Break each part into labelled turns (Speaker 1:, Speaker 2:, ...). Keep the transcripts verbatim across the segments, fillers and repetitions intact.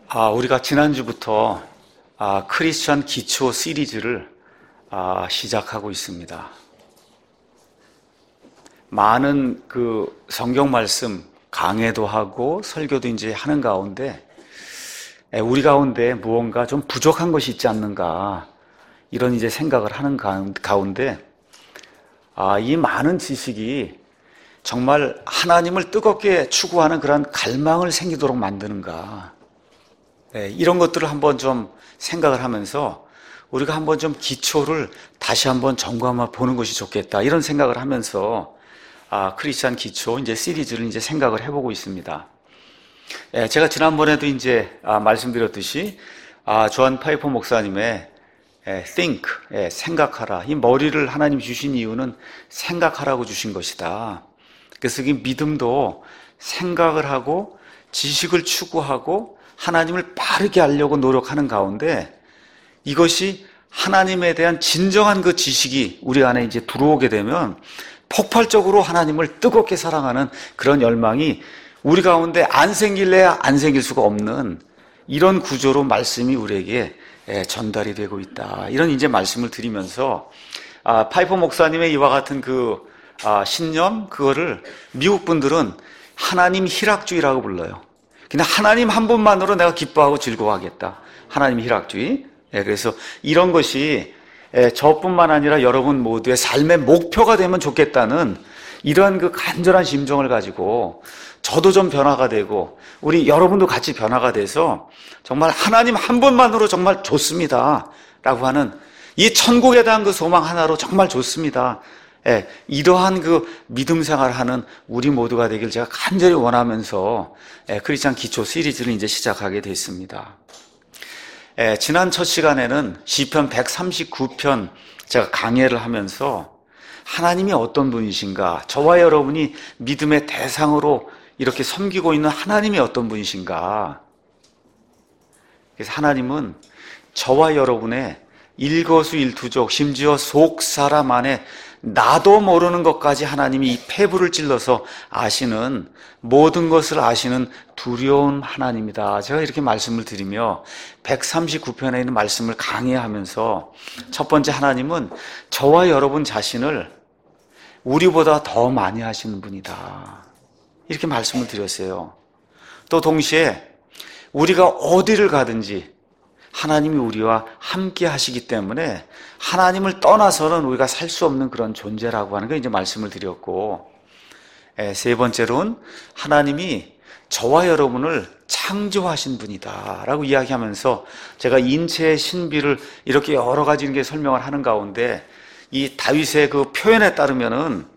Speaker 1: 아, 우리가 지난주부터 아, 크리스천 기초 시리즈를 아, 시작하고 있습니다. 많은 그 성경 말씀 강해도 하고 설교도 이제 하는 가운데 우리 가운데 무언가 좀 부족한 것이 있지 않는가 이런 이제 생각을 하는 가운데 아, 이 많은 지식이 정말 하나님을 뜨겁게 추구하는 그런 갈망을 생기도록 만드는가. 네, 이런 것들을 한번 좀 생각을 하면서 우리가 한번 좀 기초를 다시 한번 점검해 보는 것이 좋겠다. 이런 생각을 하면서 아, 크리스찬 기초 이제 시리즈를 이제 생각을 해보고 있습니다. 예, 제가 지난번에도 이제 아, 말씀드렸듯이 아, 조한 파이퍼 목사님의 예, think, 예, 생각하라. 이 머리를 하나님 주신 이유는 생각하라고 주신 것이다. 그래서 이 믿음도 생각을 하고 지식을 추구하고 하나님을 바르게 알려고 노력하는 가운데 이것이 하나님에 대한 진정한 그 지식이 우리 안에 이제 들어오게 되면 폭발적으로 하나님을 뜨겁게 사랑하는 그런 열망이 우리 가운데 안 생길래야 안 생길 수가 없는 이런 구조로 말씀이 우리에게 전달이 되고 있다. 이런 이제 말씀을 드리면서 아, 파이퍼 목사님의 이와 같은 그 아, 신념 그거를 미국 분들은 하나님 희락주의라고 불러요. 그냥 하나님 한 분만으로 내가 기뻐하고 즐거워하겠다. 하나님 희락주의. 예, 그래서 이런 것이 예, 저뿐만 아니라 여러분 모두의 삶의 목표가 되면 좋겠다는 이러한 그 간절한 심정을 가지고 저도 좀 변화가 되고 우리 여러분도 같이 변화가 돼서 정말 하나님 한 분만으로 정말 좋습니다. 라고 하는 이 천국에 대한 그 소망 하나로 정말 좋습니다. 예, 이러한 그 믿음 생활하는 우리 모두가 되길 제가 간절히 원하면서 예, 크리스찬 기초 시리즈를 이제 시작하게 됐습니다. 예, 지난 첫 시간에는 시편 백삼십구 편 제가 강해를 하면서 하나님이 어떤 분이신가, 저와 여러분이 믿음의 대상으로 이렇게 섬기고 있는 하나님이 어떤 분이신가. 그래서 하나님은 저와 여러분의 일거수일투족, 심지어 속 사람 안에 나도 모르는 것까지 하나님이 이 폐부를 찔러서 아시는 모든 것을 아시는 두려운 하나님이다. 제가 이렇게 말씀을 드리며 백삼십구 편에 있는 말씀을 강해하면서 첫 번째 하나님은 저와 여러분 자신을 우리보다 더 많이 하시는 분이다. 이렇게 말씀을 드렸어요. 또 동시에 우리가 어디를 가든지 하나님이 우리와 함께 하시기 때문에 하나님을 떠나서는 우리가 살 수 없는 그런 존재라고 하는 걸 이제 말씀을 드렸고, 세 번째로는 하나님이 저와 여러분을 창조하신 분이다 라고 이야기하면서 제가 인체의 신비를 이렇게 여러 가지 이렇게 설명을 하는 가운데 이 다윗의 그 표현에 따르면은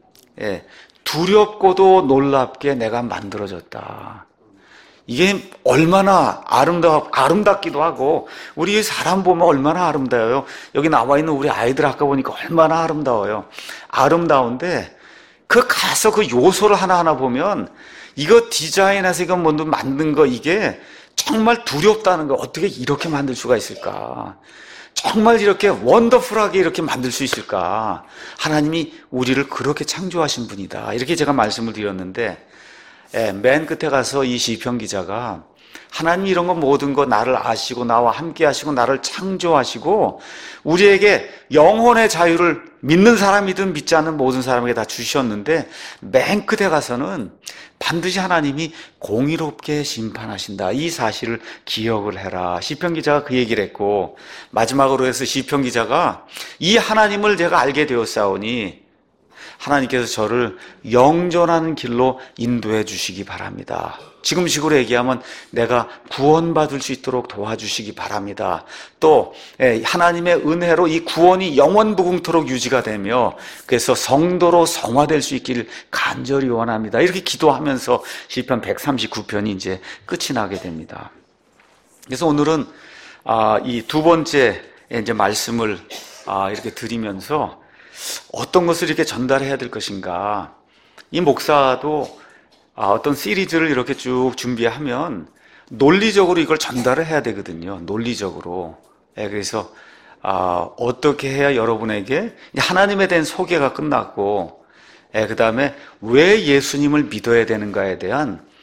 Speaker 1: 두렵고도 놀랍게 내가 만들어졌다. 이게 얼마나 아름다, 아름답기도 하고, 우리 사람 보면 얼마나 아름다워요. 여기 나와 있는 우리 아이들 아까 보니까 얼마나 아름다워요. 아름다운데, 그 가서 그 요소를 하나하나 보면, 이거 디자인해서 이거 뭐 만든 거 이게 정말 두렵다는 거, 어떻게 이렇게 만들 수가 있을까? 정말 이렇게 원더풀하게 이렇게 만들 수 있을까? 하나님이 우리를 그렇게 창조하신 분이다. 이렇게 제가 말씀을 드렸는데, 예, 맨 끝에 가서 이 시편 기자가 하나님이 이런 거 모든 거 나를 아시고 나와 함께 하시고 나를 창조하시고 우리에게 영혼의 자유를 믿는 사람이든 믿지 않는 모든 사람에게 다 주셨는데 맨 끝에 가서는 반드시 하나님이 공의롭게 심판하신다. 이 사실을 기억을 해라. 시편 기자가 그 얘기를 했고 마지막으로 해서 시편 기자가 이 하나님을 제가 알게 되었사오니 하나님께서 저를 영존하는 길로 인도해 주시기 바랍니다. 지금식으로 얘기하면 내가 구원받을 수 있도록 도와주시기 바랍니다. 또 하나님의 은혜로 이 구원이 영원무궁토록 유지가 되며 그래서 성도로 성화될 수 있기를 간절히 원합니다. 이렇게 기도하면서 시편 백삼십구 편이 이제 끝이 나게 됩니다. 그래서 오늘은 이 두 번째 이제 말씀을 이렇게 드리면서 어떤 것을 이렇게 전달해야 될 것인가. 이 목사도 어떤 시리즈를 이렇게 쭉 준비하면 논리적으로 이걸 전달을 해야 되거든요. 논리적으로. 그래서 어떻게 해야 여러분에게 하나님에 대한 소개가 끝났고 그 다음에 왜 예수님을 믿어야 되는가에 대한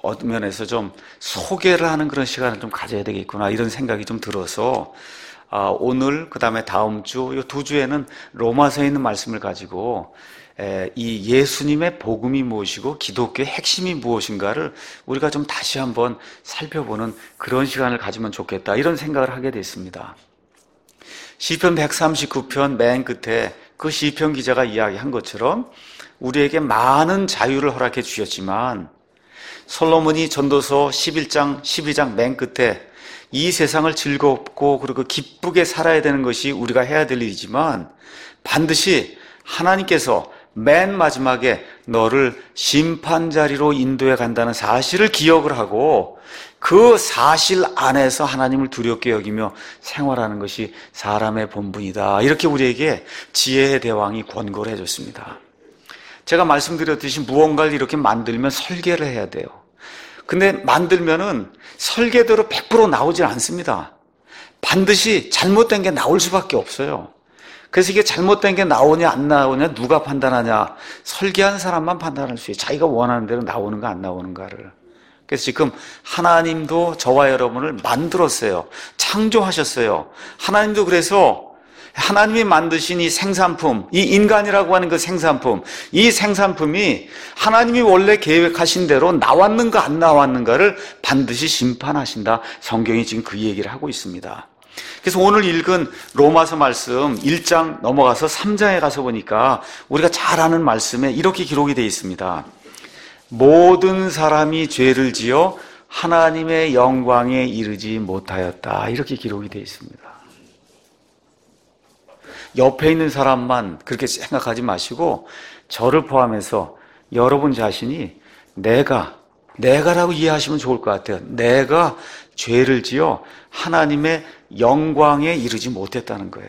Speaker 1: 어떤 면에서 좀 소개를 하는 그런 시간을 좀 가져야 되겠구나 이런 생각이 좀 들어서 아, 오늘 그 다음에 다음 주 이 두 주에는 로마서에 있는 말씀을 가지고 에, 이 예수님의 복음이 무엇이고 기독교의 핵심이 무엇인가를 우리가 좀 다시 한번 살펴보는 그런 시간을 가지면 좋겠다 이런 생각을 하게 됐습니다. 시편 백삼십구 편 맨 끝에 그 시편 기자가 이야기한 것처럼 우리에게 많은 자유를 허락해 주셨지만 솔로몬이 전도서 십일 장 십이 장 맨 끝에 이 세상을 즐겁고 그리고 기쁘게 살아야 되는 것이 우리가 해야 될 일이지만 반드시 하나님께서 맨 마지막에 너를 심판자리로 인도해 간다는 사실을 기억을 하고 그 사실 안에서 하나님을 두렵게 여기며 생활하는 것이 사람의 본분이다. 이렇게 우리에게 지혜의 대왕이 권고를 해줬습니다. 제가 말씀드렸듯이 무언가를 이렇게 만들면 설계를 해야 돼요. 근데 만들면은 설계대로 백 퍼센트 나오질 않습니다. 반드시 잘못된 게 나올 수밖에 없어요. 그래서 이게 잘못된 게 나오냐 안 나오냐 누가 판단하냐? 설계한 사람만 판단할 수 있어요. 자기가 원하는 대로 나오는가 안 나오는가를. 그래서 지금 하나님도 저와 여러분을 만들었어요. 창조하셨어요. 하나님도 그래서 하나님이 만드신 이 생산품, 이 인간이라고 하는 그 생산품, 이 생산품이 하나님이 원래 계획하신 대로 나왔는가 안 나왔는가를 반드시 심판하신다. 성경이 지금 그 얘기를 하고 있습니다. 그래서 오늘 읽은 로마서 말씀 일 장 넘어가서 삼 장에 가서 보니까 우리가 잘 아는 말씀에 이렇게 기록이 되어 있습니다. 모든 사람이 죄를 지어 하나님의 영광에 이르지 못하였다. 이렇게 기록이 되어 있습니다. 옆에 있는 사람만 그렇게 생각하지 마시고 저를 포함해서 여러분 자신이 내가, 내가라고 이해하시면 좋을 것 같아요. 내가 죄를 지어 하나님의 영광에 이르지 못했다는 거예요.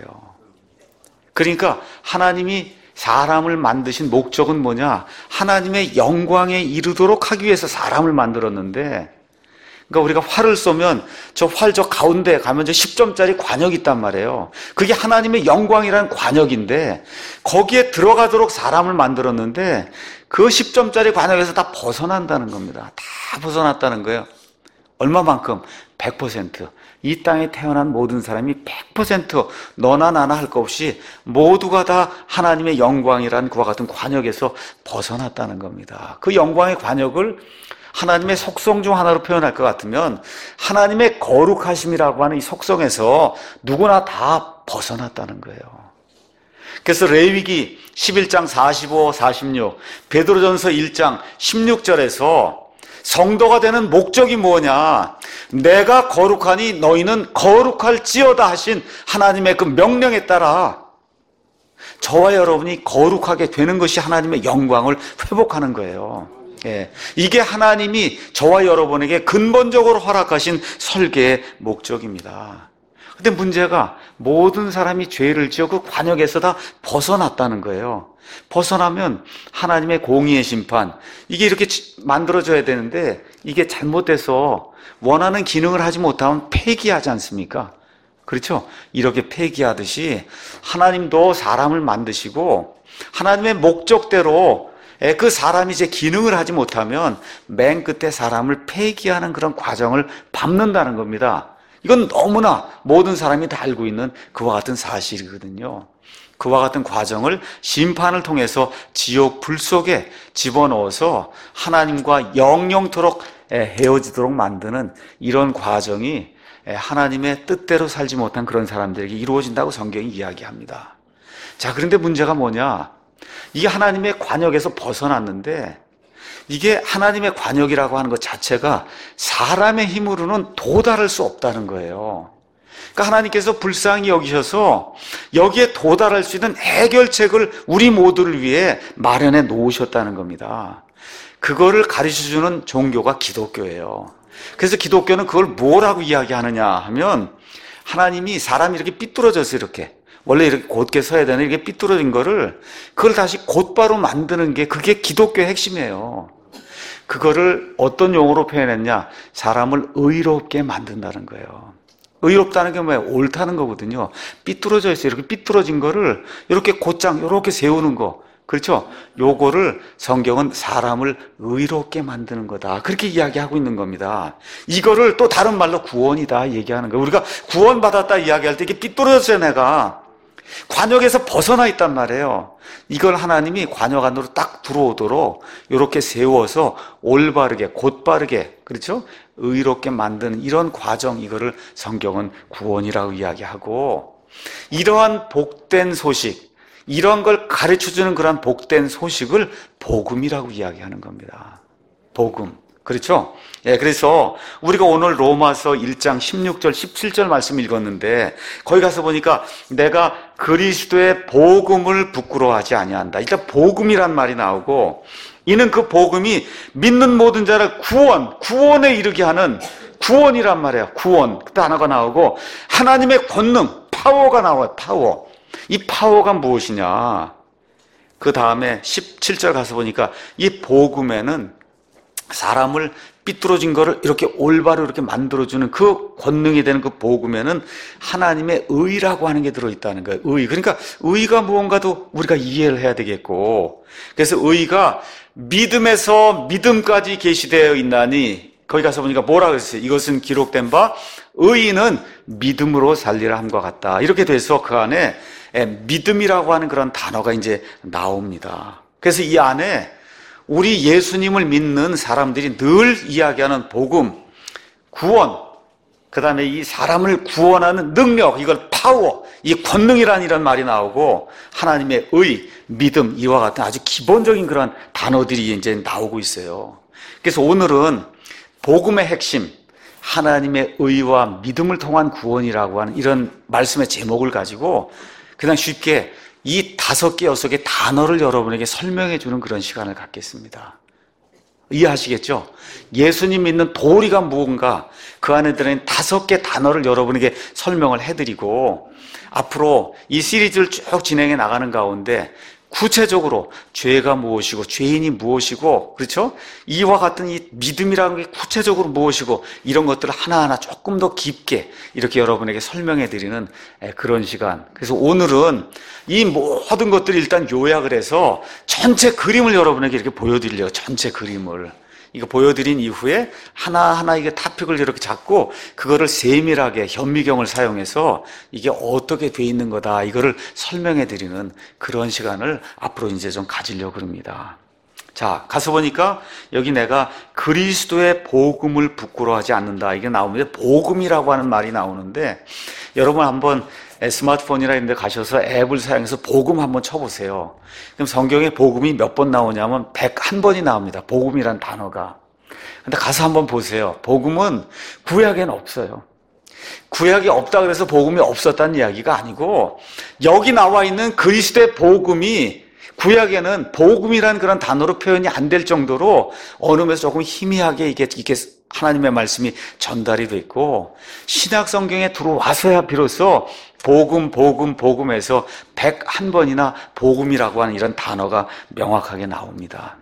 Speaker 1: 그러니까 하나님이 사람을 만드신 목적은 뭐냐? 하나님의 영광에 이르도록 하기 위해서 사람을 만들었는데 그러니까 우리가 활을 쏘면 저 활 저 가운데 가면 저 십 점짜리 관역이 있단 말이에요. 그게 하나님의 영광이라는 관역인데 거기에 들어가도록 사람을 만들었는데 그 십 점짜리 관역에서 다 벗어난다는 겁니다. 다 벗어났다는 거예요. 얼마만큼? 백 퍼센트. 이 땅에 태어난 모든 사람이 백 퍼센트 너나 나나 할 것 없이 모두가 다 하나님의 영광이라는 그와 같은 관역에서 벗어났다는 겁니다. 그 영광의 관역을 하나님의 속성 중 하나로 표현할 것 같으면 하나님의 거룩하심이라고 하는 이 속성에서 누구나 다 벗어났다는 거예요. 그래서 레위기 십일 장 사십오, 사십육, 베드로전서 일 장 십육 절에서 성도가 되는 목적이 뭐냐? 내가 거룩하니 너희는 거룩할지어다 하신 하나님의 그 명령에 따라 저와 여러분이 거룩하게 되는 것이 하나님의 영광을 회복하는 거예요. 예, 이게 하나님이 저와 여러분에게 근본적으로 허락하신 설계의 목적입니다. 근데 문제가 모든 사람이 죄를 지어 그 관역에서 다 벗어났다는 거예요. 벗어나면 하나님의 공의의 심판, 이게 이렇게 만들어져야 되는데 이게 잘못돼서 원하는 기능을 하지 못하면 폐기하지 않습니까? 그렇죠? 이렇게 폐기하듯이 하나님도 사람을 만드시고 하나님의 목적대로 그 사람이 이제 기능을 하지 못하면 맨 끝에 사람을 폐기하는 그런 과정을 밟는다는 겁니다. 이건 너무나 모든 사람이 다 알고 있는 그와 같은 사실이거든요. 그와 같은 과정을 심판을 통해서 지옥 불 속에 집어넣어서 하나님과 영영토록 헤어지도록 만드는 이런 과정이 하나님의 뜻대로 살지 못한 그런 사람들에게 이루어진다고 성경이 이야기합니다. 자, 그런데 문제가 뭐냐? 이게 하나님의 관역에서 벗어났는데 이게 하나님의 관역이라고 하는 것 자체가 사람의 힘으로는 도달할 수 없다는 거예요. 그러니까 하나님께서 불쌍히 여기셔서 여기에 도달할 수 있는 해결책을 우리 모두를 위해 마련해 놓으셨다는 겁니다. 그거를 가르쳐주는 종교가 기독교예요. 그래서 기독교는 그걸 뭐라고 이야기하느냐 하면 하나님이 사람이 이렇게 삐뚤어져서 이렇게 원래 이렇게 곧게 서야 되는 이렇게 삐뚤어진 거를 그걸 다시 곧바로 만드는 게 그게 기독교의 핵심이에요. 그거를 어떤 용어로 표현했냐? 사람을 의롭게 만든다는 거예요. 의롭다는 게 뭐예요? 옳다는 거거든요. 삐뚤어져 있어요. 이렇게 삐뚤어진 거를 이렇게 곧장 이렇게 세우는 거. 그렇죠? 요거를 성경은 사람을 의롭게 만드는 거다. 그렇게 이야기하고 있는 겁니다. 이거를 또 다른 말로 구원이다 얘기하는 거예요. 우리가 구원받았다 이야기할 때 이게 삐뚤어졌어요, 내가. 관역에서 벗어나 있단 말이에요. 이걸 하나님이 관역 안으로 딱 들어오도록 이렇게 세워서 올바르게, 곧바르게, 그렇죠? 의롭게 만드는 이런 과정, 이거를 성경은 구원이라고 이야기하고, 이러한 복된 소식, 이런 걸 가르쳐주는 그런 복된 소식을 복음이라고 이야기하는 겁니다. 복음. 그렇죠? 예, 그래서 우리가 오늘 로마서 일 장 십육 절, 십칠 절 말씀 읽었는데 거기 가서 보니까 내가 그리스도의 복음을 부끄러워하지 아니한다. 일단 복음이란 말이 나오고, 이는 그 복음이 믿는 모든 자를 구원, 구원에 이르게 하는 구원이란 말이에요. 구원. 그 단어가 나오고 하나님의 권능, 파워가 나와요. 파워. 이 파워가 무엇이냐? 그 다음에 십칠 절 가서 보니까 이 복음에는 사람을 삐뚤어진 거를 이렇게 올바로 이렇게 만들어주는 그 권능이 되는 그 복음에는 하나님의 의라고 하는 게 들어있다는 거예요. 의. 그러니까 의가 무언가도 우리가 이해를 해야 되겠고, 그래서 의가 믿음에서 믿음까지 계시되어 있나니, 거기 가서 보니까 뭐라 그랬어요? 이것은 기록된 바 의인은 믿음으로 살리라 함과 같다. 이렇게 돼서 그 안에 믿음이라고 하는 그런 단어가 이제 나옵니다. 그래서 이 안에 우리 예수님을 믿는 사람들이 늘 이야기하는 복음, 구원, 그 다음에 이 사람을 구원하는 능력, 이걸 파워, 이 권능이라는 이런 말이 나오고, 하나님의 의, 믿음, 이와 같은 아주 기본적인 그런 단어들이 이제 나오고 있어요. 그래서 오늘은 복음의 핵심, 하나님의 의와 믿음을 통한 구원이라고 하는 이런 말씀의 제목을 가지고 그냥 쉽게 이 다섯 개, 여섯 개 단어를 여러분에게 설명해 주는 그런 시간을 갖겠습니다. 이해하시겠죠? 예수님 믿는 도리가 무언가, 그 안에 들어있는 다섯 개 단어를 여러분에게 설명을 해드리고, 앞으로 이 시리즈를 쭉 진행해 나가는 가운데 구체적으로 죄가 무엇이고 죄인이 무엇이고, 그렇죠? 이와 같은 이 믿음이라는 게 구체적으로 무엇이고, 이런 것들을 하나하나 조금 더 깊게 이렇게 여러분에게 설명해 드리는 그런 시간. 그래서 오늘은 이 모든 것들을 일단 요약을 해서 전체 그림을 여러분에게 이렇게 보여드리려고, 전체 그림을 이거 보여드린 이후에 하나하나 이게 토픽을 이렇게 잡고 그거를 세밀하게 현미경을 사용해서 이게 어떻게 돼 있는 거다, 이거를 설명해 드리는 그런 시간을 앞으로 이제 좀 가지려고 합니다. 자, 가서 보니까 여기 내가 그리스도의 복음을 부끄러워하지 않는다, 이게 나오는데, 복음이라고 하는 말이 나오는데, 여러분 한번 스마트폰이나 이런 데 가셔서 앱을 사용해서 복음 한번 쳐보세요. 그럼 성경에 복음이 몇 번 나오냐면 백일 번이 나옵니다. 복음이란 단어가. 근데 가서 한번 보세요. 복음은 구약에는 없어요. 구약이 없다 그래서 복음이 없었다는 이야기가 아니고, 여기 나와 있는 그리스도의 복음이 구약에는 복음이란 그런 단어로 표현이 안 될 정도로 어느 면에서 조금 희미하게 이게, 이게 하나님의 말씀이 전달이 됐고, 신약 성경에 들어와서야 비로소 복음, 복음, 복음에서 백일 번이나 복음이라고 하는 이런 단어가 명확하게 나옵니다.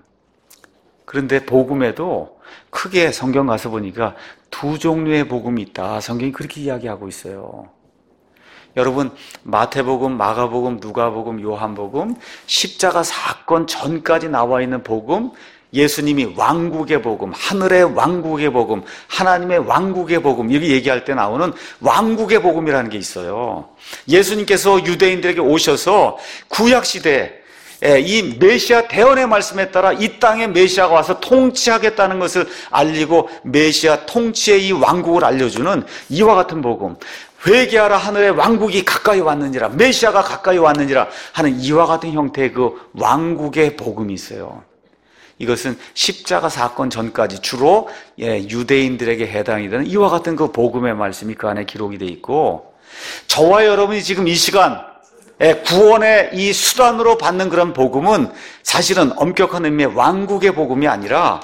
Speaker 1: 그런데 복음에도 크게 성경 가서 보니까 두 종류의 복음이 있다, 성경이 그렇게 이야기하고 있어요. 여러분, 마태복음, 마가복음, 누가복음, 요한복음, 십자가 사건 전까지 나와 있는 복음, 예수님이 왕국의 복음, 하늘의 왕국의 복음, 하나님의 왕국의 복음, 이렇게 얘기할 때 나오는 왕국의 복음이라는 게 있어요. 예수님께서 유대인들에게 오셔서 구약시대에 이 메시아 대언의 말씀에 따라 이 땅에 메시아가 와서 통치하겠다는 것을 알리고 메시아 통치의 이 왕국을 알려주는 이와 같은 복음, 회개하라, 하늘의 왕국이 가까이 왔느니라, 메시아가 가까이 왔느니라 하는 이와 같은 형태의 그 왕국의 복음이 있어요. 이것은 십자가 사건 전까지 주로 유대인들에게 해당이 되는 이와 같은 그 복음의 말씀이 그 안에 기록이 되어 있고, 저와 여러분이 지금 이 시간 구원의 이 수단으로 받는 그런 복음은 사실은 엄격한 의미의 왕국의 복음이 아니라,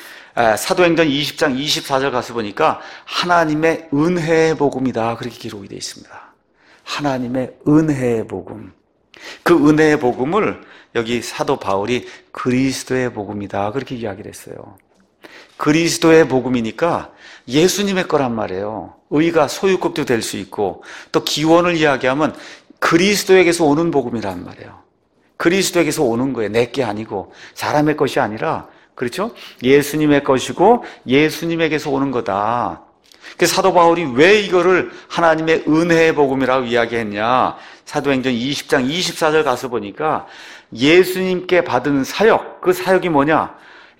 Speaker 1: 사도행전 이십 장 이십사 절 가서 보니까 하나님의 은혜의 복음이다, 그렇게 기록이 되어 있습니다. 하나님의 은혜의 복음. 그 은혜의 복음을 여기 사도 바울이 그리스도의 복음이다, 그렇게 이야기를 했어요. 그리스도의 복음이니까 예수님의 거란 말이에요. 의가 소유급도 될 수 있고, 또 기원을 이야기하면 그리스도에게서 오는 복음이란 말이에요. 그리스도에게서 오는 거예요. 내게 아니고 사람의 것이 아니라, 그렇죠? 예수님의 것이고 예수님에게서 오는 거다. 그래서 사도 바울이 왜 이거를 하나님의 은혜의 복음이라고 이야기했냐? 사도행전 이십 장 이십사 절 가서 보니까 예수님께 받은 사역, 그 사역이 뭐냐?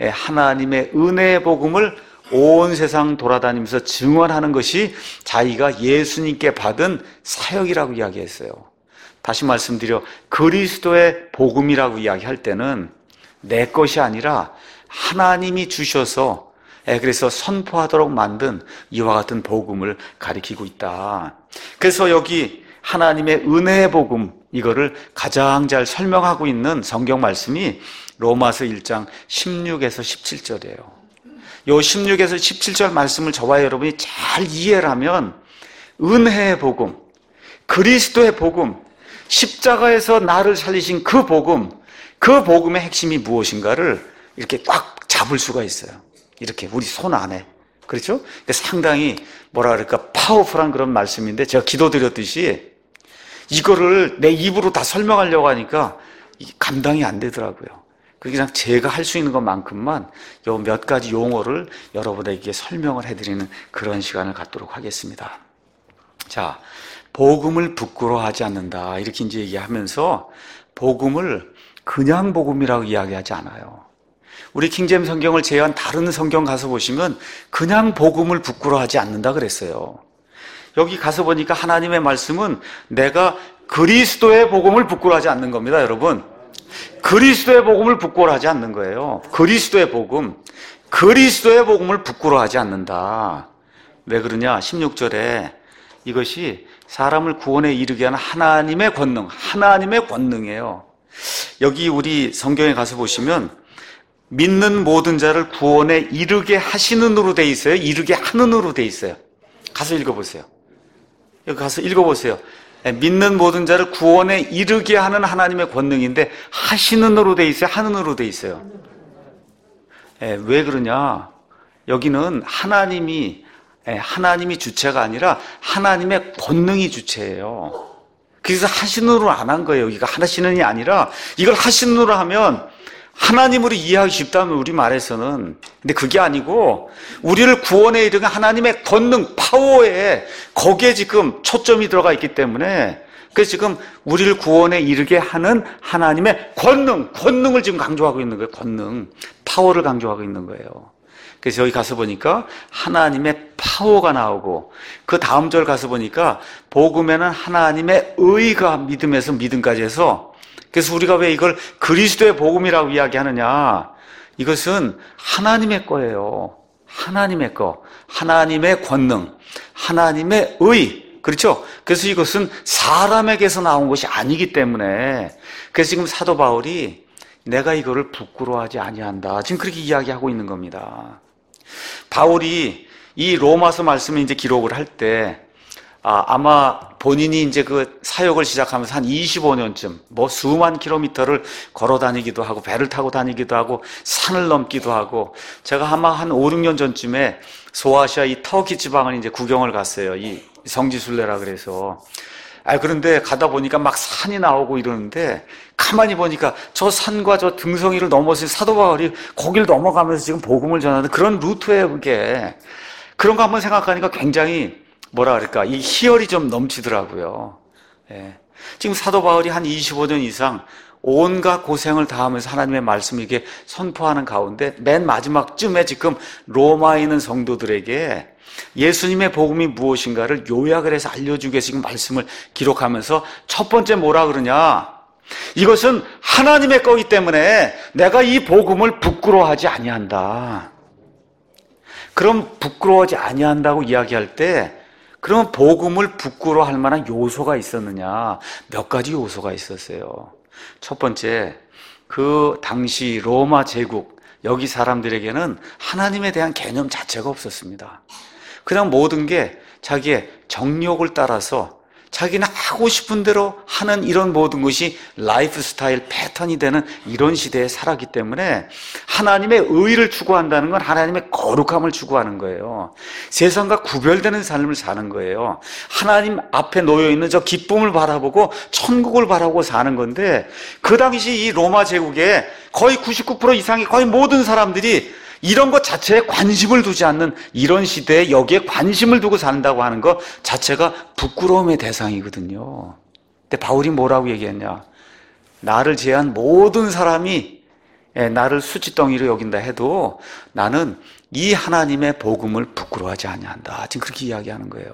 Speaker 1: 하나님의 은혜의 복음을 온 세상 돌아다니면서 증언하는 것이 자기가 예수님께 받은 사역이라고 이야기했어요. 다시 말씀드려, 그리스도의 복음이라고 이야기할 때는 내 것이 아니라 하나님이 주셔서, 그래서 선포하도록 만든 이와 같은 복음을 가리키고 있다. 그래서 여기 하나님의 은혜의 복음, 이거를 가장 잘 설명하고 있는 성경 말씀이 로마서 일 장 십육에서 십칠 절이에요. 요 십육에서 십칠 절 말씀을 저와 여러분이 잘 이해를 하면 은혜의 복음, 그리스도의 복음, 십자가에서 나를 살리신 그 복음, 그 복음의 핵심이 무엇인가를 이렇게 꽉 잡을 수가 있어요. 이렇게 우리 손 안에. 그렇죠? 상당히 뭐라 그럴까 파워풀한 그런 말씀인데, 제가 기도드렸듯이 이거를 내 입으로 다 설명하려고 하니까 감당이 안 되더라고요. 그냥 제가 할 수 있는 것만큼만 요 몇 가지 용어를 여러분에게 설명을 해드리는 그런 시간을 갖도록 하겠습니다. 자, 복음을 부끄러워하지 않는다, 이렇게 이제 얘기하면서 복음을 그냥 복음이라고 이야기하지 않아요. 우리 킹제임 성경을 제외한 다른 성경 가서 보시면 그냥 복음을 부끄러워하지 않는다 그랬어요. 여기 가서 보니까 하나님의 말씀은 내가 그리스도의 복음을 부끄러워하지 않는 겁니다, 여러분. 그리스도의 복음을 부끄러워하지 않는 거예요. 그리스도의 복음, 그리스도의 복음을 부끄러워하지 않는다. 왜 그러냐? 십육 절에 이것이 사람을 구원에 이르게 하는 하나님의 권능, 하나님의 권능이에요. 여기 우리 성경에 가서 보시면 믿는 모든 자를 구원에 이르게 하시는으로 돼 있어요? 이르게 하는으로 돼 있어요? 가서 읽어보세요. 여기 가서 읽어보세요. 믿는 모든 자를 구원에 이르게 하는 하나님의 권능인데 하시는으로 돼 있어요? 하는으로 돼 있어요? 왜 그러냐? 여기는 하나님이 하나님이 주체가 아니라 하나님의 권능이 주체예요. 그래서 하시는으로 안 한 거예요. 여기가 하시는이 아니라, 이걸 하시는으로 하면 하나님으로 이해하기 쉽다면 우리 말에서는, 근데 그게 아니고 우리를 구원에 이르는 하나님의 권능, 파워에, 거기에 지금 초점이 들어가 있기 때문에, 그래서 지금 우리를 구원에 이르게 하는 하나님의 권능, 권능을 지금 강조하고 있는 거예요. 권능, 파워를 강조하고 있는 거예요. 그래서 여기 가서 보니까 하나님의 파워가 나오고, 그 다음 절 가서 보니까 복음에는 하나님의 의가 믿음에서 믿음까지 해서, 그래서 우리가 왜 이걸 그리스도의 복음이라고 이야기하느냐? 이것은 하나님의 거예요. 하나님의 거, 하나님의 권능, 하나님의 의. 그렇죠? 그래서 이것은 사람에게서 나온 것이 아니기 때문에, 그래서 지금 사도 바울이 내가 이거를 부끄러워하지 아니한다, 지금 그렇게 이야기하고 있는 겁니다. 바울이 이 로마서 말씀을 이제 기록을 할 때, 아, 아마 본인이 이제 그 사역을 시작하면서 한 이십오 년쯤, 뭐 수만 킬로미터를 걸어 다니기도 하고, 배를 타고 다니기도 하고, 산을 넘기도 하고, 제가 아마 한 오, 육 년 전쯤에 소아시아 이 터키 지방을 이제 구경을 갔어요. 이 성지순례라 그래서. 아, 그런데 가다 보니까 막 산이 나오고 이러는데, 가만히 보니까 저 산과 저 등성이를 넘어서 사도 바울이 거길 넘어가면서 지금 복음을 전하는 그런 루트예요, 그게. 그런 거 한번 생각하니까 굉장히 뭐라 그럴까, 이 희열이 좀 넘치더라고요. 예. 지금 사도 바울이 한 이십오 년 이상 온갖 고생을 다하면서 하나님의 말씀을 이렇게 선포하는 가운데, 맨 마지막쯤에 지금 로마에 있는 성도들에게 예수님의 복음이 무엇인가를 요약을 해서 알려주기 위해서 지금 말씀을 기록하면서 첫 번째 뭐라 그러냐? 이것은 하나님의 거기 때문에 내가 이 복음을 부끄러워하지 아니한다. 그럼 부끄러워하지 아니한다고 이야기할 때, 그러면 복음을 부끄러워할 만한 요소가 있었느냐? 몇 가지 요소가 있었어요. 첫 번째, 그 당시 로마 제국, 여기 사람들에게는 하나님에 대한 개념 자체가 없었습니다. 그냥 모든 게 자기의 정욕을 따라서 자기는 하고 싶은 대로 하는 이런 모든 것이 라이프 스타일 패턴이 되는 이런 시대에 살았기 때문에 하나님의 의를 추구한다는 건 하나님의 거룩함을 추구하는 거예요. 세상과 구별되는 삶을 사는 거예요. 하나님 앞에 놓여있는 저 기쁨을 바라보고 천국을 바라보고 사는 건데, 그 당시 이 로마 제국에 거의 구십구 퍼센트 이상의 거의 모든 사람들이 이런 것 자체에 관심을 두지 않는 이런 시대에 여기에 관심을 두고 산다고 하는 것 자체가 부끄러움의 대상이거든요. 근데 바울이 뭐라고 얘기했냐? 나를 제한 모든 사람이 나를 수치덩이로 여긴다 해도 나는 이 하나님의 복음을 부끄러워하지 아니한다. 지금 그렇게 이야기하는 거예요.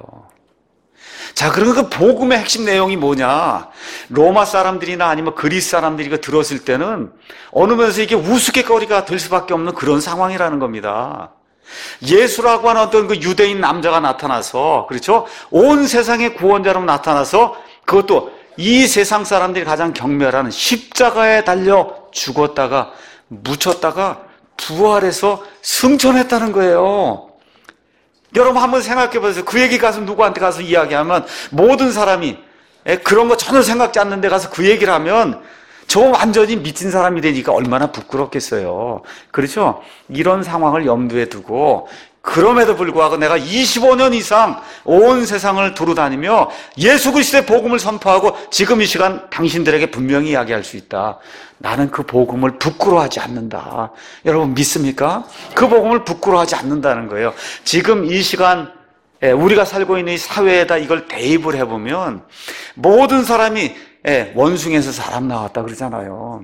Speaker 1: 자, 그러면 그 복음의 핵심 내용이 뭐냐? 로마 사람들이나 아니면 그리스 사람들이 이거 들었을 때는 어느 면에서 이게 우스갯거리가 될 수밖에 없는 그런 상황이라는 겁니다. 예수라고 하는 어떤 그 유대인 남자가 나타나서, 그렇죠? 온 세상의 구원자로 나타나서, 그것도 이 세상 사람들이 가장 경멸하는 십자가에 달려 죽었다가 묻혔다가 부활해서 승천했다는 거예요. 여러분 한번 생각해 보세요. 그 얘기 가서 누구한테 가서 이야기하면 모든 사람이 그런 거 전혀 생각지 않는데 가서 그 얘기를 하면 저 완전히 미친 사람이 되니까 얼마나 부끄럽겠어요. 그렇죠? 이런 상황을 염두에 두고, 그럼에도 불구하고 내가 이십오 년 이상 온 세상을 두루다니며 예수 그리스도의 복음을 선포하고 지금 이 시간 당신들에게 분명히 이야기할 수 있다. 나는 그 복음을 부끄러워하지 않는다. 여러분 믿습니까? 그 복음을 부끄러워하지 않는다는 거예요. 지금 이 시간 우리가 살고 있는 이 사회에다 이걸 대입을 해보면 모든 사람이 원숭이에서 사람 나왔다 그러잖아요.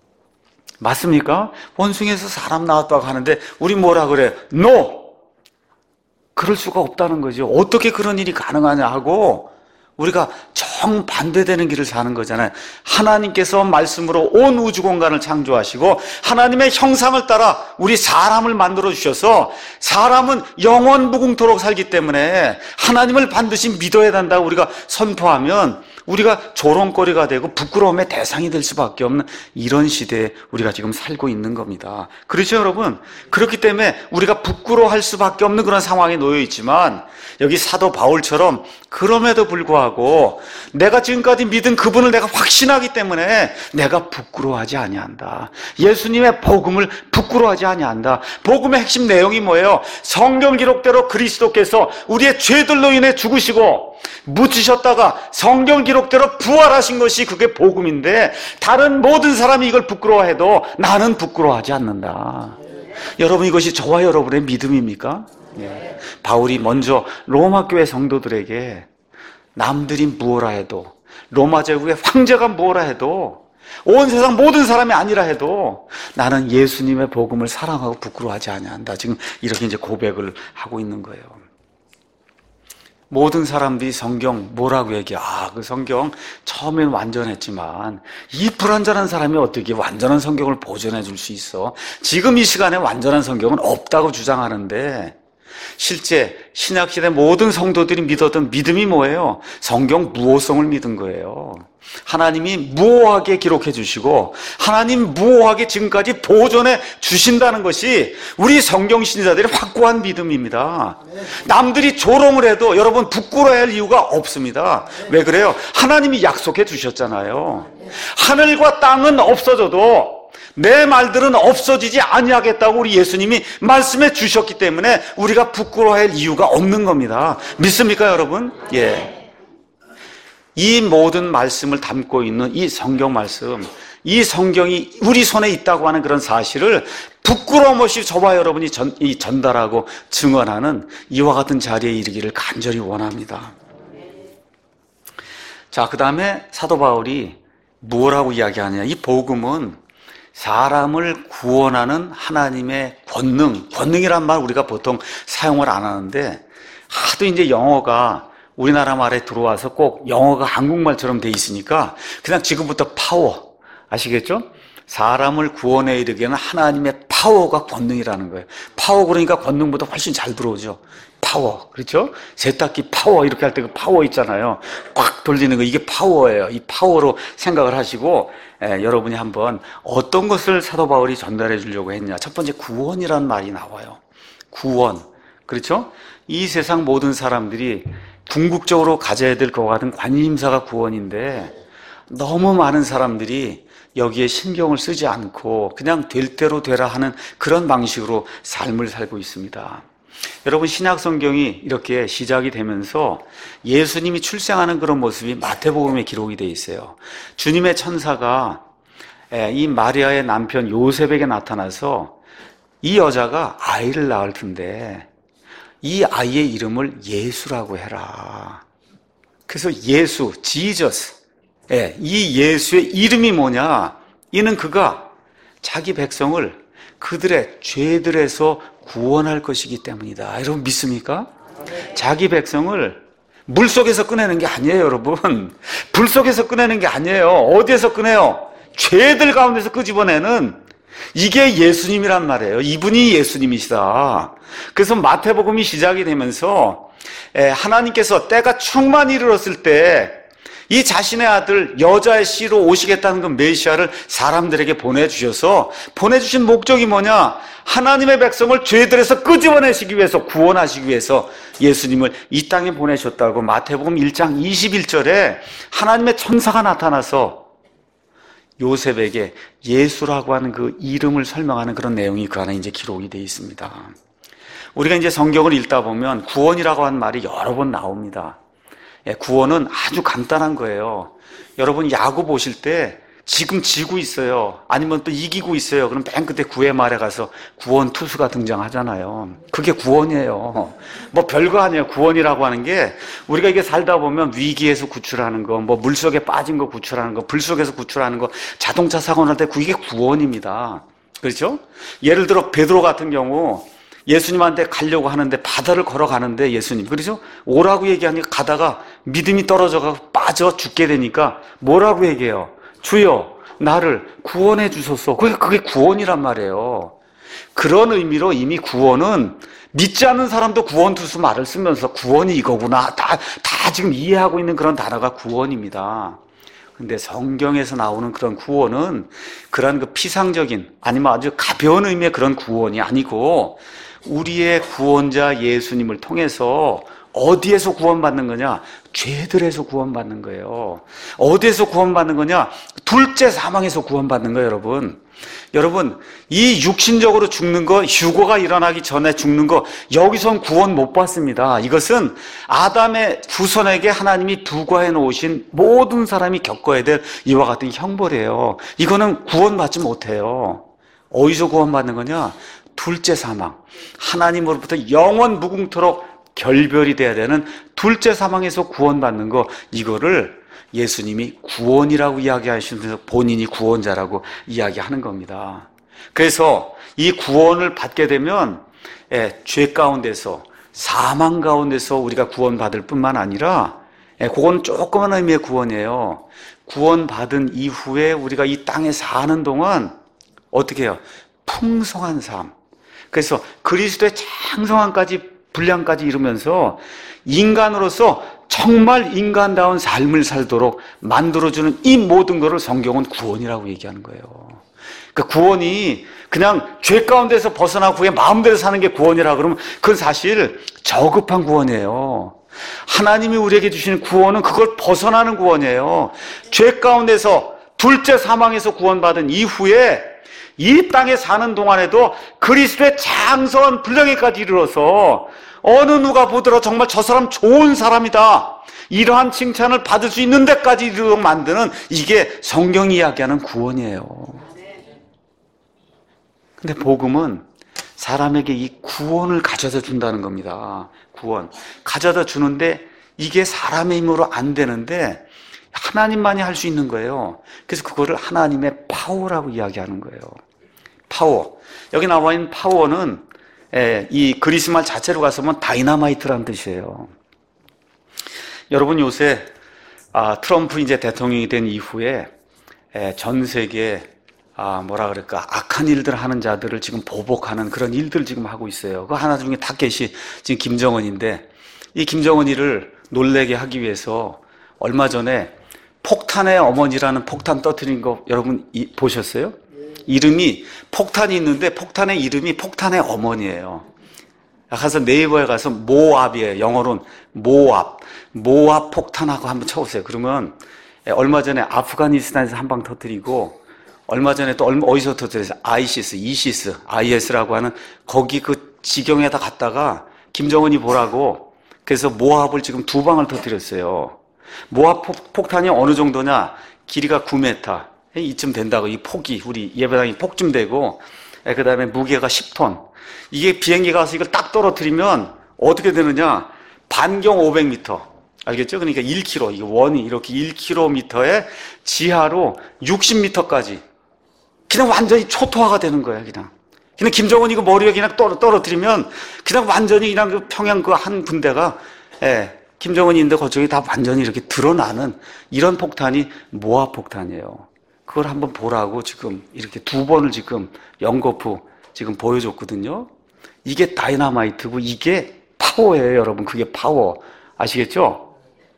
Speaker 1: 맞습니까? 원숭이에서 사람 나왔다고 하는데 우리 뭐라 그래? No! 그럴 수가 없다는 거죠. 어떻게 그런 일이 가능하냐 하고 우리가 정반대되는 길을 사는 거잖아요. 하나님께서 말씀으로 온 우주 공간을 창조하시고 하나님의 형상을 따라 우리 사람을 만들어 주셔서 사람은 영원 무궁토록 살기 때문에 하나님을 반드시 믿어야 된다고 우리가 선포하면 우리가 조롱거리가 되고 부끄러움의 대상이 될 수밖에 없는 이런 시대에 우리가 지금 살고 있는 겁니다. 그렇죠, 여러분? 그렇기 때문에 우리가 부끄러워할 수밖에 없는 그런 상황에 놓여 있지만 여기 사도 바울처럼 그럼에도 불구하고 내가 지금까지 믿은 그분을 내가 확신하기 때문에 내가 부끄러워하지 아니한다. 예수님의 복음을 부끄러워하지 아니한다. 복음의 핵심 내용이 뭐예요? 성경 기록대로 그리스도께서 우리의 죄들로 인해 죽으시고 묻히셨다가 성경 기록대로 부활하신 것이 그게 복음인데 다른 모든 사람이 이걸 부끄러워해도 나는 부끄러워하지 않는다. 여러분 이것이 저와 여러분의 믿음입니까? 예. 바울이 먼저 로마 교회 성도들에게 남들이 무엇라 해도 로마 제국의 황제가 무엇라 해도 온 세상 모든 사람이 아니라 해도 나는 예수님의 복음을 사랑하고 부끄러워하지 아니한다. 지금 이렇게 이제 고백을 하고 있는 거예요. 모든 사람들이 성경 뭐라고 얘기해? 아, 그 성경 처음엔 완전했지만 이 불완전한 사람이 어떻게 완전한 성경을 보존해 줄 수 있어? 지금 이 시간에 완전한 성경은 없다고 주장하는데 실제 신약시대 모든 성도들이 믿었던 믿음이 뭐예요? 성경 무호성을 믿은 거예요. 하나님이 무호하게 기록해 주시고 하나님 무호하게 지금까지 보존해 주신다는 것이 우리 성경 신자들의 확고한 믿음입니다. 남들이 조롱을 해도 여러분 부끄러워할 이유가 없습니다. 왜 그래요? 하나님이 약속해 주셨잖아요. 하늘과 땅은 없어져도 내 말들은 없어지지 아니하겠다고 우리 예수님이 말씀해 주셨기 때문에 우리가 부끄러워할 이유가 없는 겁니다. 믿습니까, 여러분? 예. 이 모든 말씀을 담고 있는 이 성경 말씀, 이 성경이 우리 손에 있다고 하는 그런 사실을 부끄러움 없이 저와 여러분이 전, 이 전달하고 증언하는 이와 같은 자리에 이르기를 간절히 원합니다. 자, 그 다음에 사도 바울이 뭐라고 이야기하느냐. 이 복음은 사람을 구원하는 하나님의 권능, 권능이란 말 우리가 보통 사용을 안 하는데 하도 이제 영어가 우리나라 말에 들어와서 꼭 영어가 한국말처럼 돼 있으니까 그냥 지금부터 파워, 아시겠죠? 사람을 구원에 이르기에는 하나님의 파워가 권능이라는 거예요. 파워 그러니까 권능보다 훨씬 잘 들어오죠. 파워, 그렇죠? 세탁기 파워 이렇게 할 때 그 파워 있잖아요. 꽉 돌리는 거, 이게 파워예요. 이 파워로 생각을 하시고 예, 여러분이 한번 어떤 것을 사도 바울이 전달해 주려고 했냐. 첫 번째 구원이라는 말이 나와요. 구원, 그렇죠? 이 세상 모든 사람들이 궁극적으로 가져야 될 것과 같은 관심사가 구원인데 너무 많은 사람들이 여기에 신경을 쓰지 않고 그냥 될 대로 되라 하는 그런 방식으로 삶을 살고 있습니다. 여러분, 신약 성경이 이렇게 시작이 되면서 예수님이 출생하는 그런 모습이 마태복음에 기록이 되어 있어요. 주님의 천사가 이 마리아의 남편 요셉에게 나타나서 이 여자가 아이를 낳을 텐데 이 아이의 이름을 예수라고 해라. 그래서 예수, 지저스. 예, 이 예수의 이름이 뭐냐? 이는 그가 자기 백성을 그들의 죄들에서 구원할 것이기 때문이다. 여러분 믿습니까? 자기 백성을 물 속에서 꺼내는 게 아니에요, 여러분. 불 속에서 꺼내는 게 아니에요. 어디에서 꺼내요? 죄들 가운데서 끄집어내는 이게 예수님이란 말이에요. 이분이 예수님이시다. 그래서 마태복음이 시작이 되면서 하나님께서 때가 충만히 이르렀을 때 이 자신의 아들 여자의 씨로 오시겠다는 그 메시아를 사람들에게 보내주셔서 보내주신 목적이 뭐냐? 하나님의 백성을 죄들에서 끄집어내시기 위해서, 구원하시기 위해서 예수님을 이 땅에 보내셨다고 마태복음 일 장 이십일 절에 하나님의 천사가 나타나서 요셉에게 예수라고 하는 그 이름을 설명하는 그런 내용이 그 안에 이제 기록이 되어 있습니다. 우리가 이제 성경을 읽다 보면 구원이라고 하는 말이 여러 번 나옵니다. 구원은 아주 간단한 거예요. 여러분 야구 보실 때 지금 지고 있어요. 아니면 또 이기고 있어요. 그럼 맨 끝에 구회 말에 가서 구원 투수가 등장하잖아요. 그게 구원이에요. 뭐 별거 아니에요. 구원이라고 하는 게 우리가 이게 살다 보면 위기에서 구출하는 거, 뭐 물속에 빠진 거 구출하는 거, 불 속에서 구출하는 거, 자동차 사고 날 때 그게 구원입니다. 그렇죠? 예를 들어 베드로 같은 경우 예수님한테 가려고 하는데 바다를 걸어가는데 예수님, 그렇죠? 오라고 얘기하니까 가다가 믿음이 떨어져서 빠져 죽게 되니까 뭐라고 얘기해요? 주여, 나를 구원해 주소서. 그게, 그게 구원이란 말이에요. 그런 의미로 이미 구원은 믿지 않는 사람도 구원투수 말을 쓰면서 구원이 이거구나. 다, 다 지금 이해하고 있는 그런 단어가 구원입니다. 근데 성경에서 나오는 그런 구원은 그런 그 피상적인 아니면 아주 가벼운 의미의 그런 구원이 아니고 우리의 구원자 예수님을 통해서 어디에서 구원받는 거냐? 죄들에서 구원받는 거예요. 어디에서 구원받는 거냐? 둘째 사망에서 구원받는 거예요, 여러분. 여러분, 이 육신적으로 죽는 거, 휴거가 일어나기 전에 죽는 거, 여기선 구원 못 받습니다. 이것은 아담의 후손에게 하나님이 부과해 놓으신 모든 사람이 겪어야 될 이와 같은 형벌이에요. 이거는 구원받지 못해요. 어디서 구원받는 거냐? 둘째 사망. 하나님으로부터 영원 무궁토록 결별이 돼야 되는 둘째 사망에서 구원받는 거, 이거를 예수님이 구원이라고 이야기하시면서 본인이 구원자라고 이야기하는 겁니다. 그래서 이 구원을 받게 되면 예, 죄 가운데서, 사망 가운데서 우리가 구원받을 뿐만 아니라 예, 그건 조그만 의미의 구원이에요. 구원받은 이후에 우리가 이 땅에 사는 동안 어떻게 해요? 풍성한 삶. 그래서 그리스도의 장성함까지, 분량까지 이루면서 인간으로서 정말 인간다운 삶을 살도록 만들어주는 이 모든 것을 성경은 구원이라고 얘기하는 거예요. 그러니까 구원이 그냥 죄 가운데서 벗어나고 그냥 마음대로 사는 게 구원이라 그러면 그건 사실 저급한 구원이에요. 하나님이 우리에게 주시는 구원은 그걸 벗어나는 구원이에요. 죄 가운데서 둘째 사망에서 구원받은 이후에 이 땅에 사는 동안에도 그리스도의 장성한 분량에까지 이르러서 어느 누가 보더라도 정말 저 사람 좋은 사람이다, 이러한 칭찬을 받을 수 있는 데까지 이르도록 만드는, 이게 성경이 이야기하는 구원이에요. 근데 복음은 사람에게 이 구원을 가져다 준다는 겁니다. 구원 가져다 주는데 이게 사람의 힘으로 안 되는데 하나님만이 할 수 있는 거예요. 그래서 그거를 하나님의 파워라고 이야기하는 거예요. 파워. 여기 나와 있는 파워는 이 그리스 말 자체로 가서 보면 다이너마이트라는 뜻이에요. 여러분 요새 아, 트럼프 이제 대통령이 된 이후에 전 세계 아, 뭐라 그럴까, 악한 일들 하는 자들을 지금 보복하는 그런 일들 지금 하고 있어요. 그 하나 중에 타겟이 지금 김정은인데, 이 김정은이를 놀래게 하기 위해서 얼마 전에 폭탄의 어머니라는 폭탄 떠뜨린 거 여러분 이, 보셨어요? 이름이 폭탄이 있는데 폭탄의 이름이 폭탄의 어머니예요. 가서 네이버에 가서 모압이에요. 영어로는 모압. 모압 폭탄하고 한번 쳐보세요. 그러면 얼마 전에 아프가니스탄에서 한 방 터뜨리고 얼마 전에 또 얼마 어디서 터뜨렸어요? 아이시스, 이시스, 아이에스라고 하는 거기 그 지경에다 갔다가 김정은이 보라고 그래서 모압을 지금 두 방을 터뜨렸어요. 모압 폭탄이 어느 정도냐? 길이가 구 미터 이쯤 된다고. 이 폭이 우리 예배당이 폭쯤 되고 그 다음에 무게가 십 톤. 이게 비행기 가서 이걸 딱 떨어뜨리면 어떻게 되느냐? 반경 오백 미터. 알겠죠? 그러니까 일 킬로미터. 이게 원이 이렇게 일 킬로미터에 지하로 육십 미터까지. 그냥 완전히 초토화가 되는 거야, 그냥. 그냥 김정은이 그 머리에 그냥 떨어, 떨어뜨리면 그냥 완전히 그냥 그 평양 그 한 군데가, 예, 김정은이 있는데 그쪽이 다 완전히 이렇게 드러나는 이런 폭탄이 모압 폭탄이에요. 그걸 한번 보라고 지금 이렇게 두 번을 지금 연거푸 지금 보여줬거든요. 이게 다이너마이트고 이게 파워예요, 여러분. 그게 파워. 아시겠죠?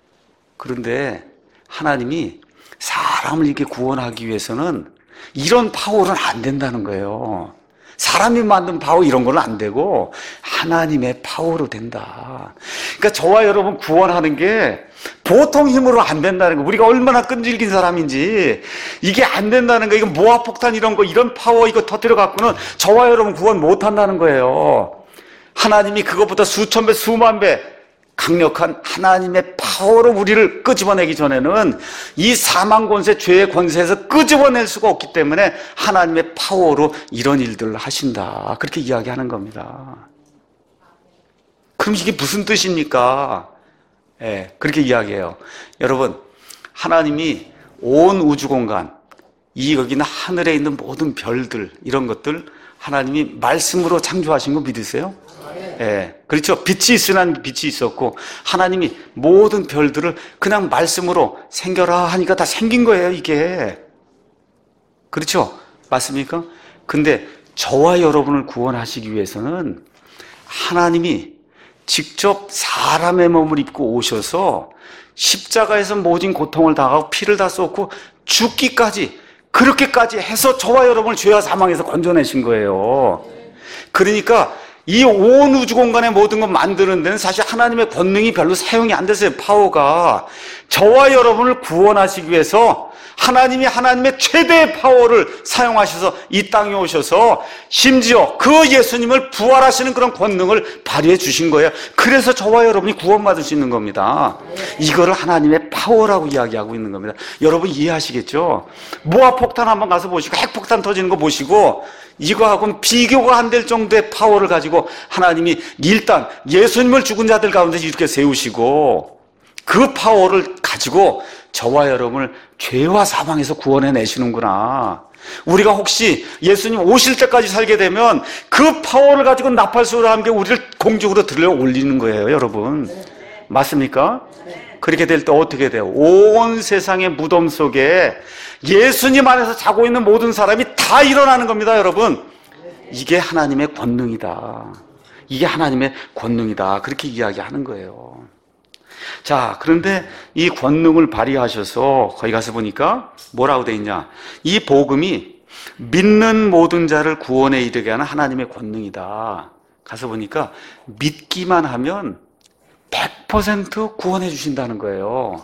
Speaker 1: 그런데 하나님이 사람을 이렇게 구원하기 위해서는 이런 파워는 안 된다는 거예요. 사람이 만든 파워 이런 건 안 되고 하나님의 파워로 된다. 그러니까 저와 여러분 구원하는 게 보통 힘으로 안 된다는 거. 우리가 얼마나 끈질긴 사람인지 이게 안 된다는 거. 이거 모아폭탄 이런 거 이런 파워 이거 터뜨려 갖고는 저와 여러분 구원 못 한다는 거예요. 하나님이 그것보다 수천 배 수만 배 강력한 하나님의 파워로 우리를 끄집어내기 전에는 이 사망 권세, 죄의 권세에서 끄집어낼 수가 없기 때문에 하나님의 파워로 이런 일들을 하신다. 그렇게 이야기하는 겁니다. 그럼 이게 무슨 뜻입니까? 예, 그렇게 이야기해요. 여러분, 하나님이 온 우주 공간, 이 여기는 하늘에 있는 모든 별들, 이런 것들 하나님이 말씀으로 창조하신 거 믿으세요? 예, 그렇죠. 빛이 있으란 빛이 있었고 하나님이 모든 별들을 그냥 말씀으로 생겨라 하니까 다 생긴 거예요, 이게. 그렇죠? 맞습니까? 근데 저와 여러분을 구원하시기 위해서는 하나님이 직접 사람의 몸을 입고 오셔서 십자가에서 모든 고통을 당하고 피를 다 쏟고 죽기까지 그렇게까지 해서 저와 여러분을 죄와 사망에서 건져내신 거예요. 그러니까 이 온 우주 공간의 모든 것 만드는 데는 사실 하나님의 권능이 별로 사용이 안 됐어요. 파워가. 저와 여러분을 구원하시기 위해서 하나님이 하나님의 최대의 파워를 사용하셔서 이 땅에 오셔서 심지어 그 예수님을 부활하시는 그런 권능을 발휘해 주신 거예요. 그래서 저와 여러분이 구원받을 수 있는 겁니다. 이거를 하나님의 파워라고 이야기하고 있는 겁니다. 여러분 이해하시겠죠? 모아폭탄 한번 가서 보시고 핵폭탄 터지는 거 보시고 이거하고는 비교가 안 될 정도의 파워를 가지고 하나님이 일단 예수님을 죽은 자들 가운데 이렇게 세우시고 그 파워를 가지고 저와 여러분을 죄와 사망에서 구원해 내시는구나. 우리가 혹시 예수님 오실 때까지 살게 되면 그 파워를 가지고 나팔소리와 함께 우리를 공중으로 들려 올리는 거예요, 여러분. 맞습니까? 그렇게 될 때 어떻게 돼요? 온 세상의 무덤 속에 예수님 안에서 자고 있는 모든 사람이 다 일어나는 겁니다, 여러분. 이게 하나님의 권능이다. 이게 하나님의 권능이다. 그렇게 이야기하는 거예요. 자, 그런데 이 권능을 발휘하셔서 거기 가서 보니까 뭐라고 돼 있냐? 이 복음이 믿는 모든 자를 구원에 이르게 하는 하나님의 권능이다. 가서 보니까 믿기만 하면 백 퍼센트 구원해 주신다는 거예요.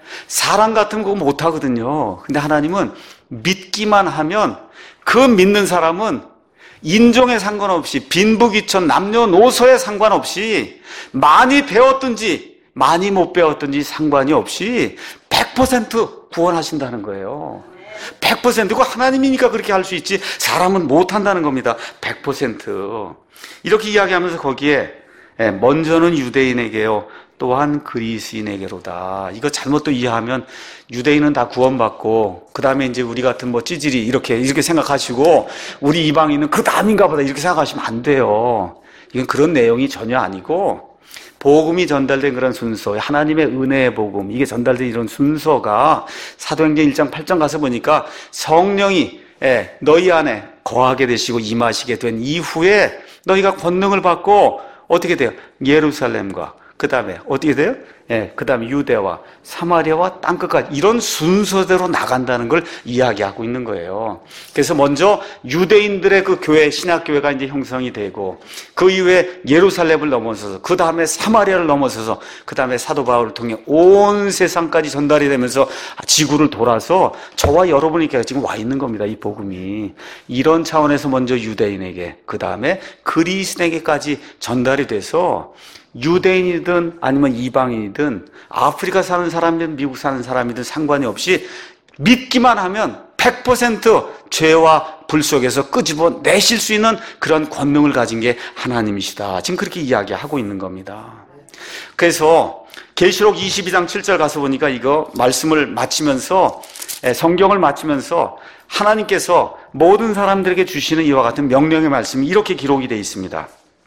Speaker 1: 사람 같으면 그거 못 하거든요. 근데 하나님은 믿기만 하면 그 믿는 사람은 인종에 상관없이 빈부귀천 남녀노소에 상관없이 많이 배웠든지 많이 못 배웠든지 상관이 없이 백 퍼센트 구원하신다는 거예요. 백 퍼센트. 그 하나님이니까 그렇게 할 수 있지 사람은 못 한다는 겁니다. 백 퍼센트. 이렇게 이야기하면서 거기에 먼저는 유대인에게요 또한 그리스인에게로다. 이거 잘못 또 이해하면 유대인은 다 구원받고 그 다음에 이제 우리 같은 뭐 찌질이 이렇게 이렇게 생각하시고 우리 이방인은 그 다음인가 보다 이렇게 생각하시면 안 돼요. 이건 그런 내용이 전혀 아니고 복음이 전달된 그런 순서, 하나님의 은혜의 복음, 이게 전달된 이런 순서가 사도행전 일 장 팔 장 가서 보니까 성령이 너희 안에 거하게 되시고 임하시게 된 이후에 너희가 권능을 받고 어떻게 돼요? 예루살렘과 그 다음에 어떻게 돼요? 예, 그 다음에 유대와 사마리아와 땅끝까지 이런 순서대로 나간다는 걸 이야기하고 있는 거예요. 그래서 먼저 유대인들의 그 교회, 신학교회가 이제 형성이 되고 그 이후에 예루살렘을 넘어서서 그 다음에 사마리아를 넘어서서 그 다음에 사도 바울을 통해 온 세상까지 전달이 되면서 지구를 돌아서 저와 여러분에게 지금 와 있는 겁니다. 이 복음이. 이런 차원에서 먼저 유대인에게 그 다음에 그리스인에게까지 전달이 돼서 유대인이든 아니면 이방인이든 아프리카 사는 사람이든 미국 사는 사람이든 상관이 없이 믿기만 하면 백 퍼센트 죄와 불 속에서 끄집어 내실 수 있는 그런 권능을 가진 게 하나님이시다. 지금 그렇게 이야기하고 있는 겁니다. 그래서 계시록 이십이 장 칠 절 가서 보니까 이거 말씀을 마치면서 성경을 마치면서 하나님께서 모든 사람들에게 주시는 이와 같은 명령의 말씀이 이렇게 기록이 되어 있습니다.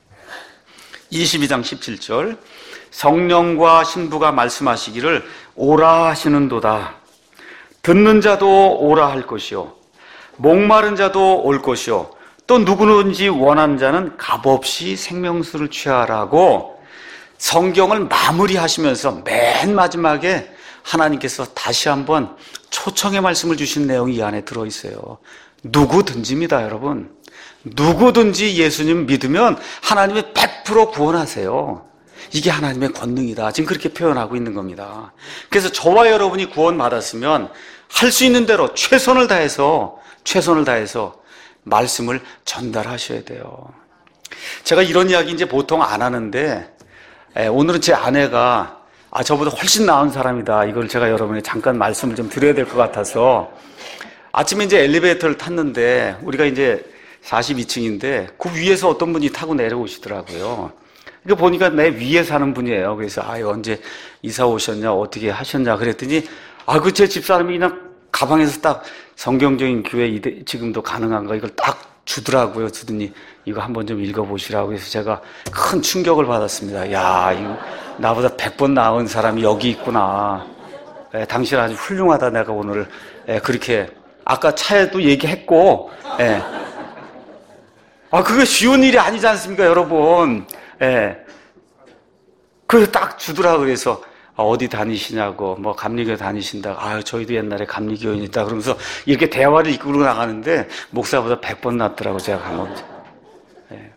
Speaker 1: 이십이 장 십칠 절 성령과 신부가 말씀하시기를 오라 하시는도다. 듣는 자도 오라 할 것이요 목마른 자도 올 것이요 또 누구든지 원하는 자는 값없이 생명수를 취하라고 성경을 마무리하시면서 맨 마지막에 하나님께서 다시 한번 초청의 말씀을 주신 내용이 이 안에 들어있어요. 누구든지입니다, 여러분. 누구든지 예수님 믿으면 하나님의 백 퍼센트 구원하세요. 이게 하나님의 권능이다. 지금 그렇게 표현하고 있는 겁니다. 그래서 저와 여러분이 구원받았으면 할 수 있는 대로 최선을 다해서 최선을 다해서 말씀을 전달하셔야 돼요. 제가 이런 이야기 이제 보통 안 하는데 오늘은 제 아내가 아 저보다 훨씬 나은 사람이다. 이걸 제가 여러분에게 잠깐 말씀을 좀 드려야 될 것 같아서 아침에 이제 엘리베이터를 탔는데 우리가 이제 사십이 층인데 그 위에서 어떤 분이 타고 내려오시더라고요. 그러니까 보니까 내 위에 사는 분이에요. 그래서 아 언제 이사 오셨냐 어떻게 하셨냐 그랬더니 아 그 제 집사람이 그냥 가방에서 딱 성경적인 교회 이대, 지금도 가능한가 이걸 딱 주더라고요. 주더니 이거 한번 좀 읽어보시라고 해서 제가 큰 충격을 받았습니다. 야 이거 나보다 백 번 나은 사람이 여기 있구나. 예, 당신 아주 훌륭하다. 내가 오늘 예, 그렇게 아까 차에도 얘기했고 예. 아 그게 쉬운 일이 아니지 않습니까 여러분. 예. 그래서 딱 주더라. 그래서 아, 어디 다니시냐고 뭐 감리교회 다니신다고 아 저희도 옛날에 감리교회에 있다 그러면서 이렇게 대화를 이끌고 나가는데 목사보다 백 번 낫더라고 제가 감옥. 예.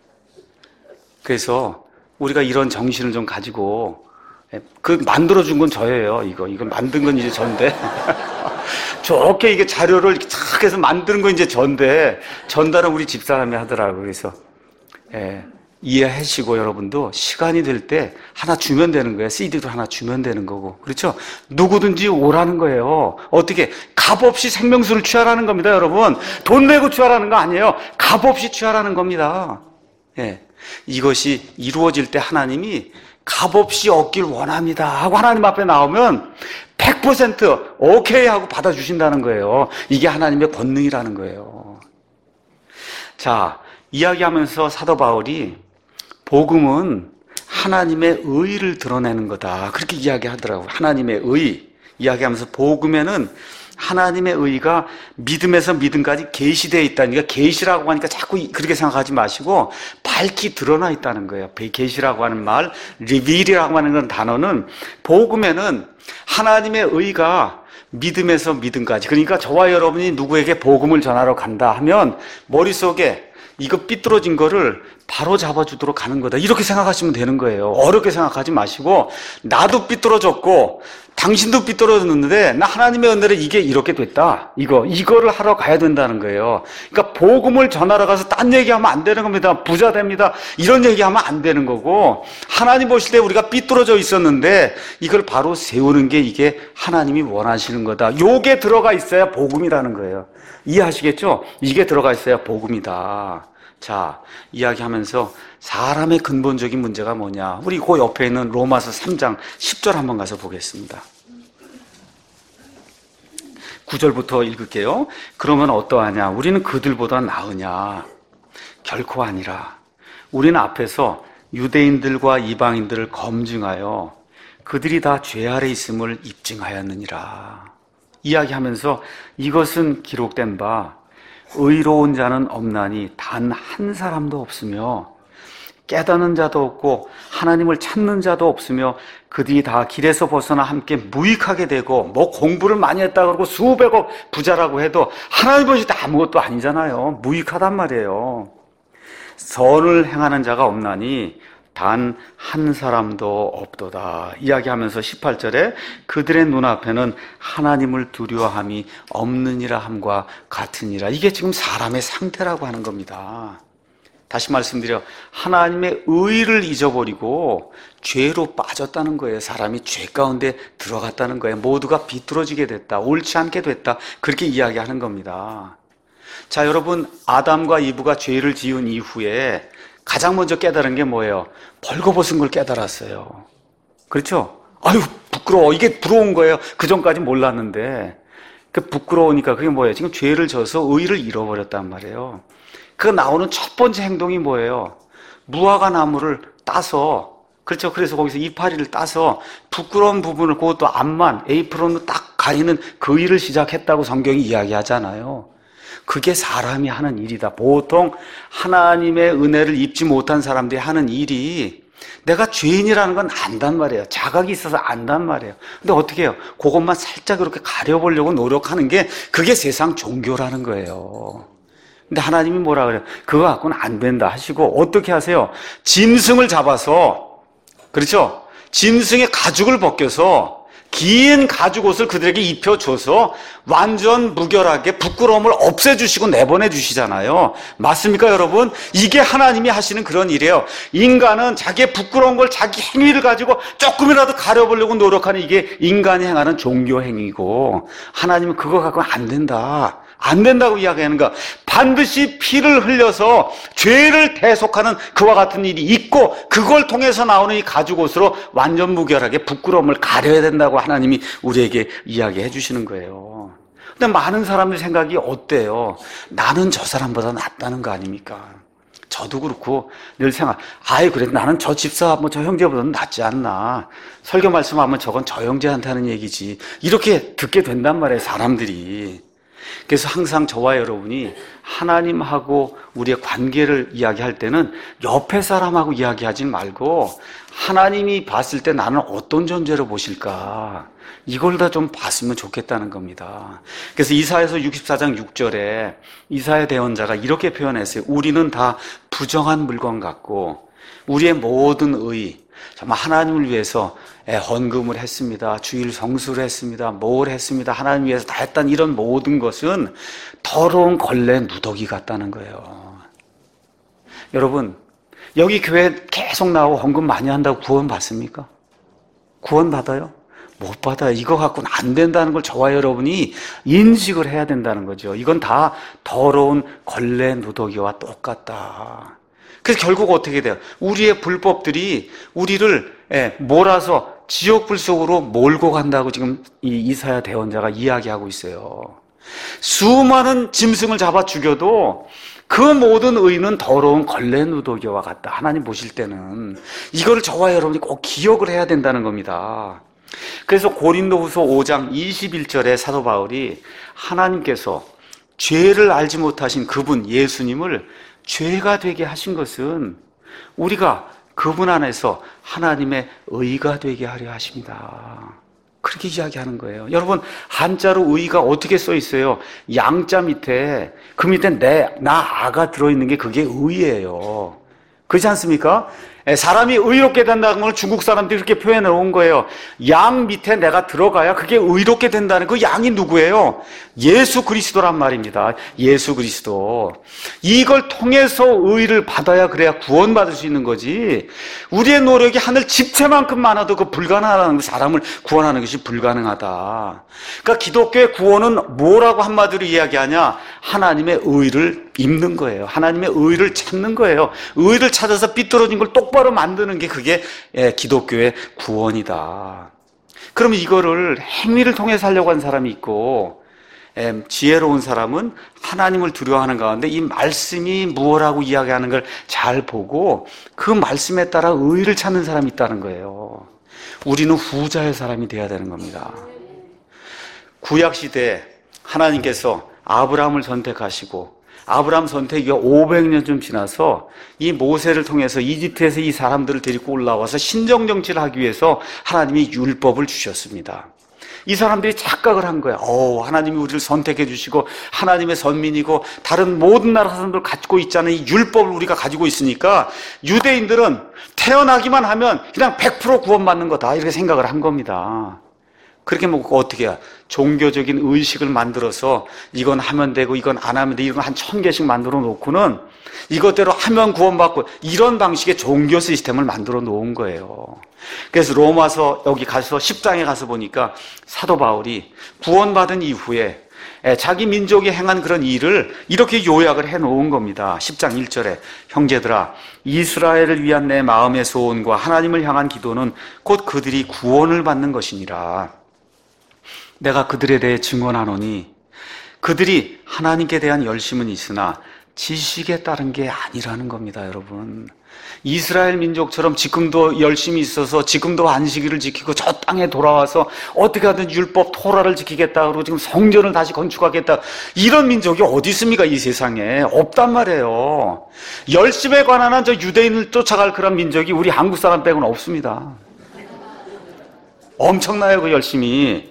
Speaker 1: 그래서 우리가 이런 정신을 좀 가지고 예. 그 만들어준 건 저예요. 이거 이거 만든 건 이제 전데 좋게 이게 자료를 이렇게 착 해서 만드는 건 이제 전데 전달은 우리 집사람이 하더라고. 그래서 예. 이해하시고 여러분도 시간이 될 때 하나 주면 되는 거예요. 씨디도 하나 주면 되는 거고. 그렇죠? 누구든지 오라는 거예요. 어떻게? 값없이 생명수를 취하라는 겁니다, 여러분. 돈 내고 취하라는 거 아니에요. 값없이 취하라는 겁니다. 예. 이것이 이루어질 때 하나님이 값없이 얻길 원합니다 하고 하나님 앞에 나오면 백 퍼센트 오케이 하고 받아주신다는 거예요. 이게 하나님의 권능이라는 거예요. 자, 이야기하면서 사도 바울이 복음은 하나님의 의를 드러내는 거다. 그렇게 이야기하더라고요. 하나님의 의. 이야기하면서 복음에는 하나님의 의가 믿음에서 믿음까지 계시되어 있다니까 계시라고 하니까 자꾸 그렇게 생각하지 마시고 밝히 드러나 있다는 거예요. 계시라고 하는 말, 리빌이라고 하는 그런 단어는 복음에는 하나님의 의가 믿음에서 믿음까지 그러니까 저와 여러분이 누구에게 복음을 전하러 간다 하면 머릿속에 이거 삐뚤어진 거를 바로 잡아주도록 하는 거다. 이렇게 생각하시면 되는 거예요. 어렵게 생각하지 마시고 나도 삐뚤어졌고 당신도 삐뚤어졌는데 나 하나님의 은혜로 이게 이렇게 됐다. 이거 이거를 하러 가야 된다는 거예요. 그러니까 복음을 전하러 가서 딴 얘기하면 안 되는 겁니다. 부자 됩니다. 이런 얘기하면 안 되는 거고 하나님 보실 때 우리가 삐뚤어져 있었는데 이걸 바로 세우는 게 이게 하나님이 원하시는 거다. 요게 들어가 있어야 복음이라는 거예요. 이해하시겠죠? 이게 들어가 있어야 복음이다. 자, 이야기하면서 사람의 근본적인 문제가 뭐냐? 우리 그 옆에 있는 로마서 삼 장 십 절 한번 가서 보겠습니다. 구 절부터 읽을게요. 그러면 어떠하냐? 우리는 그들보다 나으냐? 결코 아니라. 우리는 앞에서 유대인들과 이방인들을 검증하여 그들이 다 죄 아래 있음을 입증하였느니라. 이야기하면서 이것은 기록된 바 의로운 자는 없나니 단 한 사람도 없으며 깨닫는 자도 없고 하나님을 찾는 자도 없으며 그들이 다 길에서 벗어나 함께 무익하게 되고 뭐 공부를 많이 했다 그러고 수백억 부자라고 해도 하나님 보실 때 아무것도 아니잖아요. 무익하단 말이에요. 선을 행하는 자가 없나니 단 한 사람도 없도다. 이야기하면서 십팔 절에 그들의 눈앞에는 하나님을 두려워함이 없느니라 함과 같으니라. 이게 지금 사람의 상태라고 하는 겁니다. 다시 말씀드려, 하나님의 의를 잊어버리고 죄로 빠졌다는 거예요. 사람이 죄 가운데 들어갔다는 거예요. 모두가 비뚤어지게 됐다, 옳지 않게 됐다, 그렇게 이야기하는 겁니다. 자, 여러분, 아담과 이브가 죄를 지은 이후에 가장 먼저 깨달은 게 뭐예요? 벌거벗은 걸 깨달았어요. 그렇죠? 아유, 부끄러워. 이게 부러운 거예요. 그 전까지 몰랐는데. 그 부끄러우니까 그게 뭐예요? 지금 죄를 져서 의를 잃어버렸단 말이에요. 그 나오는 첫 번째 행동이 뭐예요? 무화과 나무를 따서, 그렇죠? 그래서 거기서 이파리를 따서 부끄러운 부분을, 그것도 앞만, 에이프론으로 딱 가리는 그 일을 시작했다고 성경이 이야기하잖아요. 그게 사람이 하는 일이다. 보통 하나님의 은혜를 입지 못한 사람들이 하는 일이, 내가 죄인이라는 건 안단 말이에요. 자각이 있어서 안단 말이에요. 근데 어떻게 해요? 그것만 살짝 이렇게 가려보려고 노력하는 게, 그게 세상 종교라는 거예요. 근데 하나님이 뭐라 그래요? 그거 갖고는 안 된다 하시고 어떻게 하세요? 짐승을 잡아서, 그렇죠? 짐승의 가죽을 벗겨서 긴 가죽옷을 그들에게 입혀줘서 완전 무결하게 부끄러움을 없애주시고 내보내주시잖아요. 맞습니까, 여러분? 이게 하나님이 하시는 그런 일이에요. 인간은 자기의 부끄러운 걸, 자기 행위를 가지고 조금이라도 가려보려고 노력하는, 이게 인간이 행하는 종교 행위고, 하나님은 그거 갖고는 안 된다, 안 된다고 이야기하는 거. 반드시 피를 흘려서 죄를 대속하는 그와 같은 일이 있고, 그걸 통해서 나오는 이 가죽옷으로 완전 무결하게 부끄러움을 가려야 된다고 하나님이 우리에게 이야기해 주시는 거예요. 근데 많은 사람들 생각이 어때요? 나는 저 사람보다 낫다는 거 아닙니까? 저도 그렇고 늘 생각, 아이 그래, 나는 저 집사, 뭐 저 형제보다는 낫지 않나, 설교 말씀하면 저건 저 형제한테 하는 얘기지, 이렇게 듣게 된단 말이에요, 사람들이. 그래서 항상 저와 여러분이 하나님하고 우리의 관계를 이야기할 때는 옆에 사람하고 이야기하지 말고, 하나님이 봤을 때 나는 어떤 존재로 보실까, 이걸 다 좀 봤으면 좋겠다는 겁니다. 그래서 이사야서 육십사 장 육 절에 이사야 대언자가 이렇게 표현했어요. 우리는 다 부정한 물건 같고 우리의 모든 의, 정말 하나님을 위해서 헌금을 했습니다, 주일 성수를 했습니다, 뭘 했습니다, 하나님 위해서 다 했다는 이런 모든 것은 더러운 걸레 누더기 같다는 거예요. 여러분, 여기 교회 계속 나오고 헌금 많이 한다고 구원 받습니까? 구원 받아요? 못 받아요. 이거 갖고는 안 된다는 걸 저와 여러분이 인식을 해야 된다는 거죠. 이건 다 더러운 걸레 누더기와 똑같다. 그래서 결국 어떻게 돼요? 우리의 불법들이 우리를 몰아서 지옥불 속으로 몰고 간다고 지금 이 이사야 대언자가 이야기하고 있어요. 수많은 짐승을 잡아 죽여도 그 모든 의는 더러운 걸레 누더기와 같다. 하나님 보실 때는 이거를 저와 여러분이 꼭 기억을 해야 된다는 겁니다. 그래서 고린도후서 오 장 이십일 절에 사도 바울이 하나님께서 죄를 알지 못하신 그분 예수님을 죄가 되게 하신 것은 우리가 그분 안에서 하나님의 의가 되게 하려 하십니다. 그렇게 이야기하는 거예요. 여러분, 한자로 의가 어떻게 써 있어요? 양자 밑에, 그 밑에 내, 나, 아가 들어있는 게 그게 의예요. 그렇지 않습니까? 사람이 의롭게 된다는 걸 중국 사람들이 그렇게 표현해 온 거예요. 양 밑에 내가 들어가야 그게 의롭게 된다는, 그 양이 누구예요? 예수 그리스도란 말입니다. 예수 그리스도. 이걸 통해서 의를 받아야, 그래야 구원받을 수 있는 거지. 우리의 노력이 하늘 집채만큼 많아도 그 불가능하다는 거, 사람을 구원하는 것이 불가능하다. 그러니까 기독교의 구원은 뭐라고 한마디로 이야기하냐? 하나님의 의를 입는 거예요. 하나님의 의를 찾는 거예요. 의를 찾아서 삐뚤어진 걸 똑바로 만드는 게 그게 기독교의 구원이다. 그러면 이거를 행위를 통해 살려고 하는 사람이 있고, 지혜로운 사람은 하나님을 두려워하는 가운데 이 말씀이 무엇라고 이야기하는 걸 잘 보고 그 말씀에 따라 의를 찾는 사람이 있다는 거예요. 우리는 후자의 사람이 되어야 되는 겁니다. 구약시대에 하나님께서 아브라함을 선택하시고 아브라함 선택이 오백 년쯤 지나서 이 모세를 통해서 이집트에서 이 사람들을 데리고 올라와서 신정정치를 하기 위해서 하나님이 율법을 주셨습니다. 이 사람들이 착각을 한 거야. 오, 하나님이 우리를 선택해 주시고 하나님의 선민이고 다른 모든 나라 사람들 갖고 있잖아요. 이 율법을 우리가 가지고 있으니까 유대인들은 태어나기만 하면 그냥 백 퍼센트 구원받는 거다 이렇게 생각을 한 겁니다. 그렇게 먹고 어떻게 해야 종교적인 의식을 만들어서 이건 하면 되고 이건 안 하면 돼 이런 거 한 천 개씩 만들어 놓고는 이것대로 하면 구원받고 이런 방식의 종교 시스템을 만들어 놓은 거예요. 그래서 로마서 여기 가서 십 장에 가서 보니까 사도 바울이 구원받은 이후에 자기 민족이 행한 그런 일을 이렇게 요약을 해 놓은 겁니다. 십 장 일 절에 형제들아 이스라엘을 위한 내 마음의 소원과 하나님을 향한 기도는 곧 그들이 구원을 받는 것이니라. 내가 그들에 대해 증언하노니 그들이 하나님께 대한 열심은 있으나 지식에 따른 게 아니라는 겁니다. 여러분, 이스라엘 민족처럼 지금도 열심히 있어서 지금도 안식일을 지키고 저 땅에 돌아와서 어떻게 하든 율법 토라를 지키겠다 그러고 지금 성전을 다시 건축하겠다 이런 민족이 어디 있습니까? 이 세상에 없단 말이에요. 열심에 관한 한 저 유대인을 쫓아갈 그런 민족이 우리 한국 사람 빼고는 없습니다. 엄청나요 그 열심이.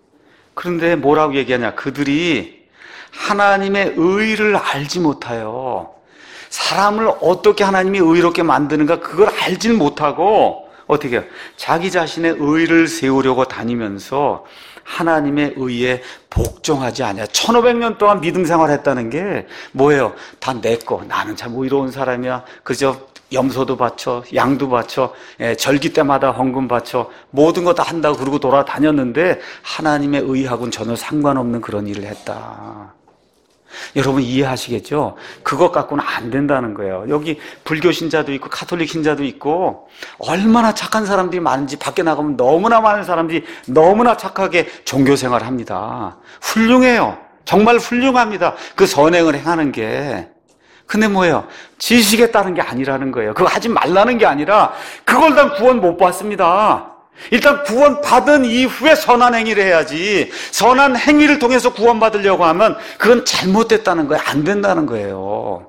Speaker 1: 그런데 뭐라고 얘기하냐, 그들이 하나님의 의를 알지 못하여 사람을 어떻게 하나님이 의롭게 만드는가 그걸 알지 못하고 어떻게 해요? 자기 자신의 의를 세우려고 다니면서 하나님의 의에 복종하지 않아요. 천오백 년 동안 믿음 생활했다는 게 뭐예요? 다 내 거. 나는 참 의로운 사람이야. 그저 염소도 바쳐, 양도 바쳐, 예, 절기 때마다 헌금 바쳐, 모든 거 다 한다고 그러고 돌아다녔는데 하나님의 의하고는 전혀 상관없는 그런 일을 했다. 여러분 이해하시겠죠? 그것 갖고는 안 된다는 거예요. 여기 불교 신자도 있고 카톨릭 신자도 있고 얼마나 착한 사람들이 많은지 밖에 나가면 너무나 많은 사람들이 너무나 착하게 종교 생활을 합니다. 훌륭해요. 정말 훌륭합니다. 그 선행을 행하는 게. 근데 뭐예요? 지식에 따른 게 아니라는 거예요. 그거 하지 말라는 게 아니라 그걸 다 구원 못 받습니다. 일단 구원 받은 이후에 선한 행위를 해야지 선한 행위를 통해서 구원 받으려고 하면 그건 잘못됐다는 거예요. 안 된다는 거예요.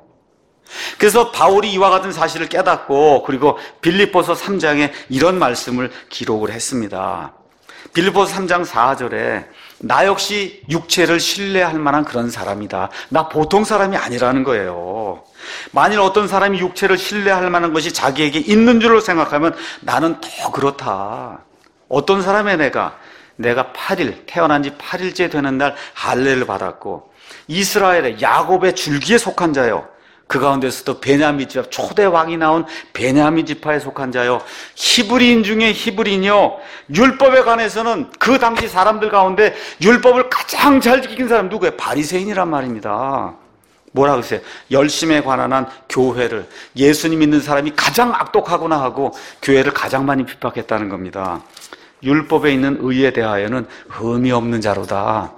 Speaker 1: 그래서 바울이 이와 같은 사실을 깨닫고 그리고 빌립보서 삼 장에 이런 말씀을 기록을 했습니다. 빌립보서 삼 장 사 절에 나 역시 육체를 신뢰할 만한 그런 사람이다. 나 보통 사람이 아니라는 거예요. 만일 어떤 사람이 육체를 신뢰할 만한 것이 자기에게 있는 줄로 생각하면 나는 더 그렇다. 어떤 사람의 내가 내가 팔 일 태어난 지 팔 일째 되는 날 할례를 받았고 이스라엘의 야곱의 줄기에 속한 자요. 그 가운데서도 베냐민 지파 초대 왕이 나온 베냐민 지파에 속한 자요. 히브리인 중에 히브리인이요. 율법에 관해서는 그 당시 사람들 가운데 율법을 가장 잘 지킨 사람 누구예요? 바리새인이란 말입니다. 뭐라 그랬어요? 열심에 관한 한 교회를 예수님 믿는 사람이 가장 악독하구나 하고 교회를 가장 많이 핍박했다는 겁니다. 율법에 있는 의에 대하여는 흠이 없는 자로다.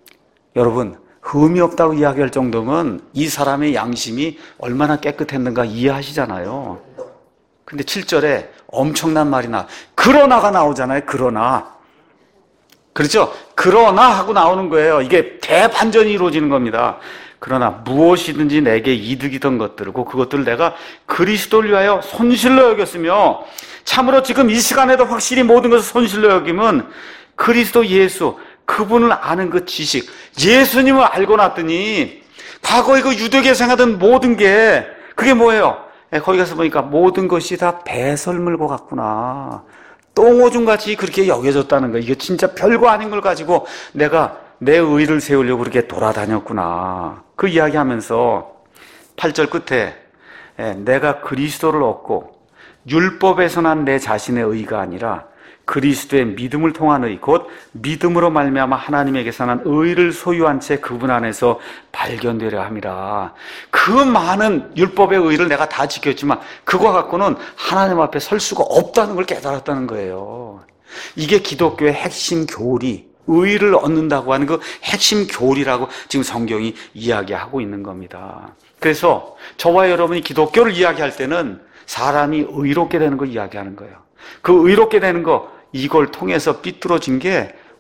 Speaker 1: 여러분 흠이 없다고 이야기할 정도면 이 사람의 양심이 얼마나 깨끗했는가 이해하시잖아요. 근데 칠 절에 엄청난 말이 나 그러나가 나오잖아요. 그러나 그렇죠? 그러나 하고 나오는 거예요. 이게 대반전이 이루어지는 겁니다. 그러나 무엇이든지 내게 이득이던 것들을 그것들을 내가 그리스도를 위하여 손실로 여겼으며 참으로 지금 이 시간에도 확실히 모든 것을 손실로 여기면 그리스도 예수 그분을 아는 그 지식 예수님을 알고 났더니 과거에 그 유대교에서 행하던 모든 게 그게 뭐예요? 거기 가서 보니까 모든 것이 다 배설물과 같구나. 똥오줌같이 그렇게 여겨졌다는 거예요. 이게 진짜 별거 아닌 걸 가지고 내가 내 의를 세우려고 그렇게 돌아다녔구나. 그 이야기하면서 팔 절 끝에 내가 그리스도를 얻고 율법에서 난 내 자신의 의가 아니라 그리스도의 믿음을 통한 의, 곧 믿음으로 말미암아 하나님에게서 난 의를 소유한 채 그분 안에서 발견되려 함이라. 그 많은 율법의 의를 내가 다 지켰지만 그거 갖고는 하나님 앞에 설 수가 없다는 걸 깨달았다는 거예요. 이게 기독교의 핵심 교리, 의를 얻는다고 하는 그 핵심 교리라고 지금 성경이 이야기하고 있는 겁니다. 그래서 저와 여러분이 기독교를 이야기할 때는 사람이 의롭게 되는 걸 이야기하는 거예요. 그 의롭게 되는 거, 이걸 통해서 삐뚤어진 게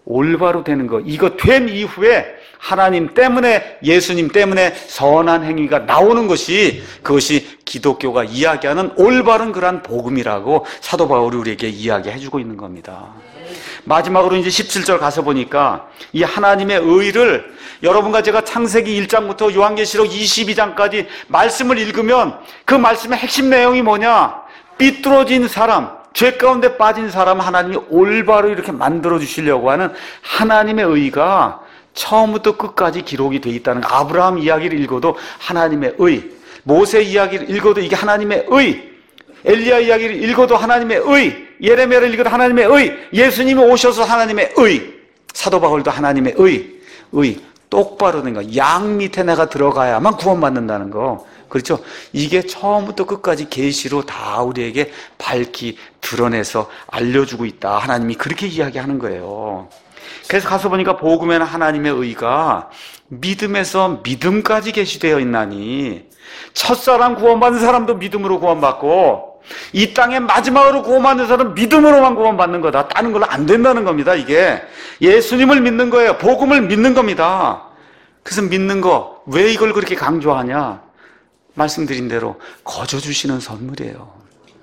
Speaker 1: 올바로 되는 거, 이거 된 이후에 하나님 때문에, 예수님 때문에 선한 행위가 나오는 것이, 그것이 기독교가 이야기하는 올바른 그러한 복음이라고 사도 바울이 우리에게 이야기해주고 있는 겁니다. 마지막으로 이제 십칠 절 가서 보니까 이 하나님의 의를, 여러분과 제가 창세기 일 장부터 요한계시록 이십이 장까지 말씀을 읽으면 그 말씀의 핵심 내용이 뭐냐? 삐뚤어진 사람, 죄 가운데 빠진 사람 하나님이 올바로 이렇게 만들어 주시려고 하는 하나님의 의가 처음부터 끝까지 기록이 되어 있다는 거. 아브라함 이야기를 읽어도 하나님의 의, 모세 이야기를 읽어도 이게 하나님의 의, 엘리야 이야기를 읽어도 하나님의 의, 예레미야를 읽어도 하나님의 의, 예수님이 오셔서 하나님의 의, 사도 바울도 하나님의 의, 의, 똑바로 된 거. 양 밑에 내가 들어가야만 구원받는다는 거. 그렇죠? 이게 처음부터 끝까지 계시로 다 우리에게 밝히 드러내서 알려주고 있다. 하나님이 그렇게 이야기하는 거예요. 그래서 가서 보니까 복음에는 하나님의 의가 믿음에서 믿음까지 계시되어 있나니, 첫사람 구원받은 사람도 믿음으로 구원받고 이 땅에 마지막으로 구원받는 사람은 믿음으로만 구원받는 거다. 다른 걸로 안 된다는 겁니다. 이게 예수님을 믿는 거예요. 복음을 믿는 겁니다. 그래서 믿는 거, 왜 이걸 그렇게 강조하냐? 말씀드린 대로 거저 주시는 선물이에요.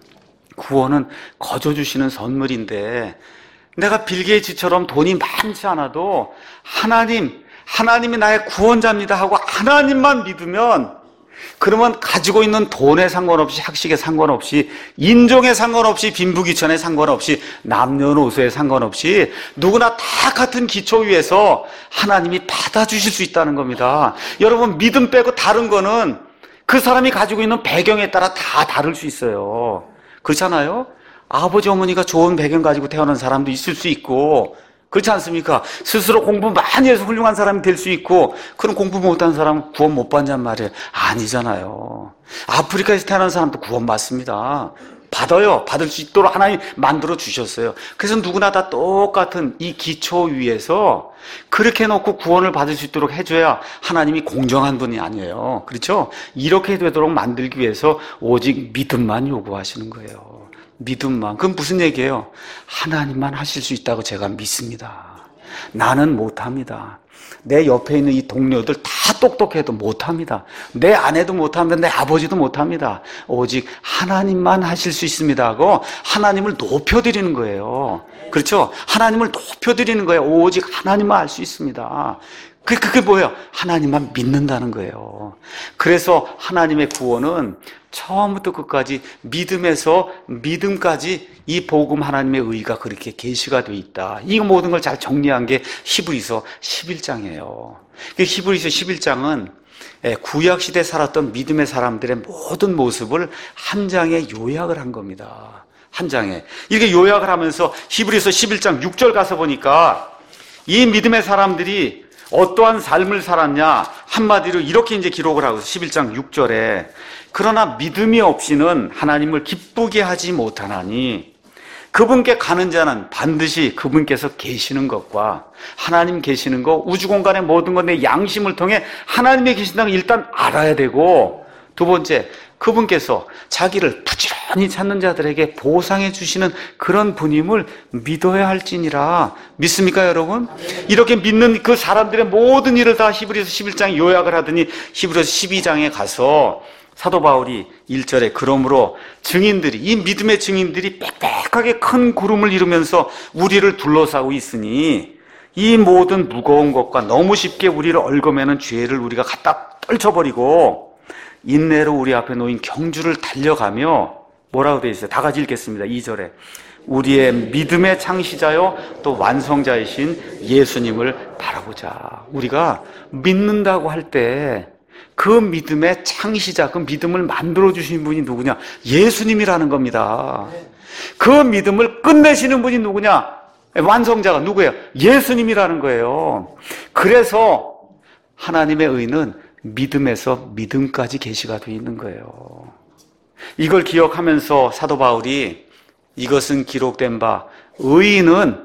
Speaker 1: 구원은 거저 주시는 선물인데, 내가 빌 게이츠처럼 돈이 많지 않아도 하나님, 하나님이 나의 구원자입니다 하고 하나님만 믿으면, 그러면 가지고 있는 돈에 상관없이, 학식에 상관없이, 인종에 상관없이, 빈부귀천에 상관없이, 남녀노소에 상관없이 누구나 다 같은 기초 위에서 하나님이 받아주실 수 있다는 겁니다. 여러분, 믿음 빼고 다른 거는 그 사람이 가지고 있는 배경에 따라 다 다를 수 있어요. 그렇잖아요? 아버지 어머니가 좋은 배경 가지고 태어난 사람도 있을 수 있고, 그렇지 않습니까? 스스로 공부 많이 해서 훌륭한 사람이 될 수 있고, 그럼 공부 못한 사람은 구원 못 받냔 말이에요. 아니잖아요. 아프리카에서 태어난 사람도 구원 받습니다. 받아요. 받을 수 있도록 하나님 만들어 주셨어요. 그래서 누구나 다 똑같은 이 기초 위에서 그렇게 해놓고 구원을 받을 수 있도록 해줘야 하나님이 공정한 분이 아니에요. 그렇죠? 이렇게 되도록 만들기 위해서 오직 믿음만 요구하시는 거예요. 믿음만. 그건 무슨 얘기예요? 하나님만 하실 수 있다고 제가 믿습니다. 나는 못합니다. 내 옆에 있는 이 동료들 다 똑똑해도 못합니다. 내 아내도 못합니다. 내 아버지도 못합니다. 오직 하나님만 하실 수 있습니다 하고 하나님을 높여드리는 거예요. 그렇죠? 하나님을 높여드리는 거예요. 오직 하나님만 할 수 있습니다. 그게 뭐예요? 하나님만 믿는다는 거예요. 그래서 하나님의 구원은 처음부터 끝까지 믿음에서 믿음까지 이 복음 하나님의 의가 그렇게 계시가 되어 있다. 이 모든 걸 잘 정리한 게 히브리서 십일 장이에요. 히브리서 십일 장은 구약시대에 살았던 믿음의 사람들의 모든 모습을 한 장에 요약을 한 겁니다. 한 장에. 이렇게 요약을 하면서 히브리서 십일 장 육 절 가서 보니까 이 믿음의 사람들이 어떠한 삶을 살았냐, 한마디로 이렇게 이제 기록을 하고 십일 장 육 절에 그러나 믿음이 없이는 하나님을 기쁘게 하지 못하나니 그분께 가는 자는 반드시 그분께서 계시는 것과 하나님 계시는 것, 우주공간의 모든 것, 내 양심을 통해 하나님이 계신다는 걸 일단 알아야 되고, 두 번째, 그분께서 자기를 부지런히 찾는 자들에게 보상해 주시는 그런 분임을 믿어야 할지니라. 믿습니까, 여러분? 이렇게 믿는 그 사람들의 모든 일을 다 히브리서 십일 장에 요약을 하더니 히브리서 십이 장에 가서 사도 바울이 일 절에 그러므로 증인들이, 이 믿음의 증인들이 빽빽하게 큰 구름을 이루면서 우리를 둘러싸고 있으니 이 모든 무거운 것과 너무 쉽게 우리를 얽어매는 죄를 우리가 갖다 떨쳐버리고 인내로 우리 앞에 놓인 경주를 달려가며, 뭐라고 되어 있어요? 다 같이 읽겠습니다. 이 절에 우리의 믿음의 창시자요 또 완성자이신 예수님을 바라보자. 우리가 믿는다고 할 때 그 믿음의 창시자, 그 믿음을 만들어주신 분이 누구냐? 예수님이라는 겁니다. 그 믿음을 끝내시는 분이 누구냐? 완성자가 누구예요? 예수님이라는 거예요. 그래서 하나님의 의는 믿음에서 믿음까지 계시가 되어 있는 거예요. 이걸 기억하면서 사도 바울이 이것은 기록된 바 의인은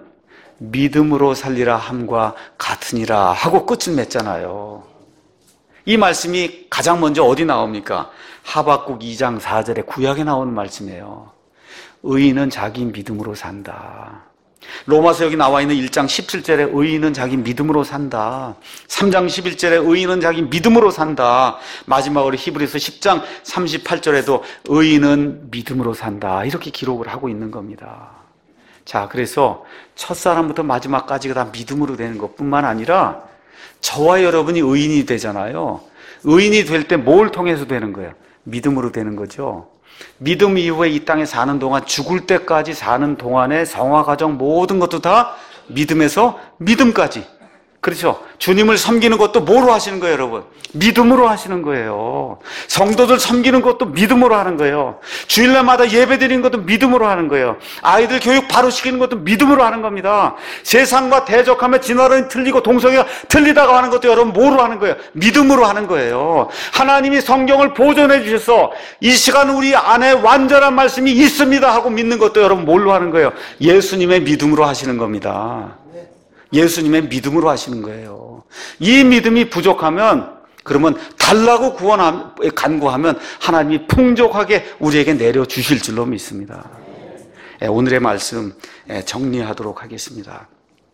Speaker 1: 믿음으로 살리라 함과 같으니라 하고 끝을 맺잖아요. 이 말씀이 가장 먼저 어디 나옵니까? 하박국 이 장 사 절에 구약에 나오는 말씀이에요. 의인은 자기 믿음으로 산다. 로마서 여기 나와 있는 일 장 십칠 절에 의인은 자기 믿음으로 산다. 삼 장 십일 절에 의인은 자기 믿음으로 산다. 마지막으로 히브리서 십 장 삼십팔 절에도 의인은 믿음으로 산다. 이렇게 기록을 하고 있는 겁니다. 자, 그래서 첫사람부터 마지막까지가 다 믿음으로 되는 것뿐만 아니라 저와 여러분이 의인이 되잖아요. 의인이 될 때 뭘 통해서 되는 거예요? 믿음으로 되는 거죠. 믿음 이후에 이 땅에 사는 동안, 죽을 때까지 사는 동안의 성화 과정 모든 것도 다 믿음에서 믿음까지. 그렇죠? 주님을 섬기는 것도 뭐로 하시는 거예요, 여러분? 믿음으로 하시는 거예요. 성도들 섬기는 것도 믿음으로 하는 거예요. 주일날마다 예배 드리는 것도 믿음으로 하는 거예요. 아이들 교육 바로 시키는 것도 믿음으로 하는 겁니다. 세상과 대적하며 진화론이 틀리고 동성애가 틀리다고 하는 것도 여러분 뭐로 하는 거예요? 믿음으로 하는 거예요. 하나님이 성경을 보존해 주셔서 이 시간 우리 안에 완전한 말씀이 있습니다 하고 믿는 것도 여러분 뭘로 하는 거예요? 예수님의 믿음으로 하시는 겁니다. 예수님의 믿음으로 하시는 거예요. 이 믿음이 부족하면, 그러면 달라고 구원 간구하면 하나님이 풍족하게 우리에게 내려주실 줄로 믿습니다. 오늘의 말씀 정리하도록 하겠습니다.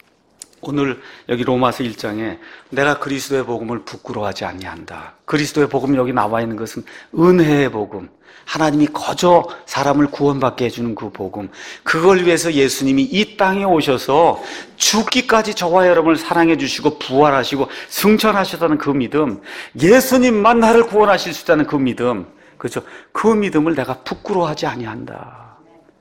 Speaker 1: 오늘 여기 로마서 일 장에 내가 그리스도의 복음을 부끄러워하지 아니한다. 그리스도의 복음 여기 나와 있는 것은 은혜의 복음. 하나님이 거저 사람을 구원받게 해주는 그 복음. 그걸 위해서 예수님이 이 땅에 오셔서 죽기까지 저와 여러분을 사랑해 주시고 부활하시고 승천하셨다는 그 믿음. 예수님만 나를 구원하실 수 있다는 그 믿음. 그렇죠? 그 믿음을 내가 부끄러워하지 아니한다.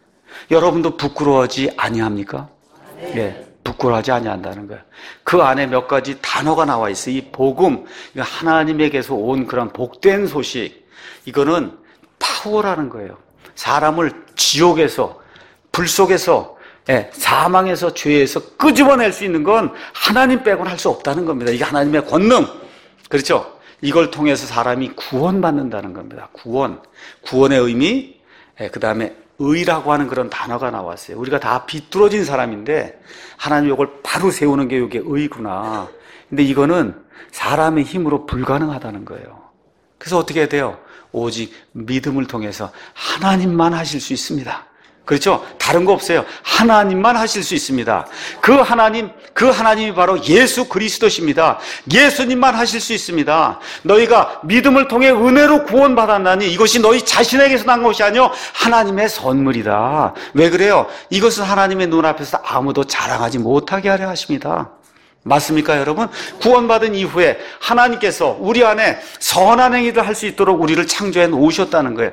Speaker 1: 여러분도 부끄러워하지 아니합니까? 예. 부끄러워하지 아니한다는 거예요. 그 안에 몇 가지 단어가 나와 있어요. 이 복음, 하나님에게서 온 그런 복된 소식, 이거는 파워라는 거예요. 사람을 지옥에서, 불 속에서, 예, 사망에서, 죄에서 끄집어낼 수 있는 건 하나님 빼고는 할 수 없다는 겁니다. 이게 하나님의 권능. 그렇죠? 이걸 통해서 사람이 구원받는다는 겁니다. 구원. 구원의 의미, 예, 그 다음에 의라고 하는 그런 단어가 나왔어요. 우리가 다 비뚤어진 사람인데 하나님 이걸 바로 세우는 게 이게 의구나. 근데 이거는 사람의 힘으로 불가능하다는 거예요. 그래서 어떻게 해야 돼요? 오직 믿음을 통해서 하나님만 하실 수 있습니다. 그렇죠? 다른 거 없어요. 하나님만 하실 수 있습니다. 그 하나님, 그 하나님이 바로 예수 그리스도십니다. 예수님만 하실 수 있습니다. 너희가 믿음을 통해 은혜로 구원받았나니 이것이 너희 자신에게서 난 것이 아니요 하나님의 선물이다. 왜 그래요? 이것은 하나님의 눈앞에서 아무도 자랑하지 못하게 하려 하십니다. 맞습니까, 여러분? 구원받은 이후에 하나님께서 우리 안에 선한 행위를 할 수 있도록 우리를 창조해 놓으셨다는 거예요.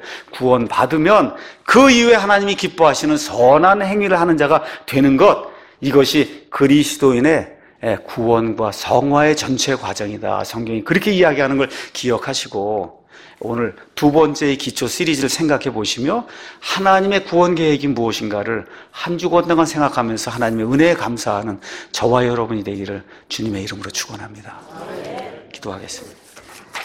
Speaker 1: 구원받으면 그 이후에 하나님이 기뻐하시는 선한 행위를 하는 자가 되는 것, 이것이 그리스도인의 구원과 성화의 전체 과정이다. 성경이 그렇게 이야기하는 걸 기억하시고 오늘 두 번째의 기초 시리즈를 생각해 보시며 하나님의 구원 계획이 무엇인가를 한 주간 동안 생각하면서 하나님의 은혜에 감사하는 저와 여러분이 되기를 주님의 이름으로 축원합니다. 기도하겠습니다.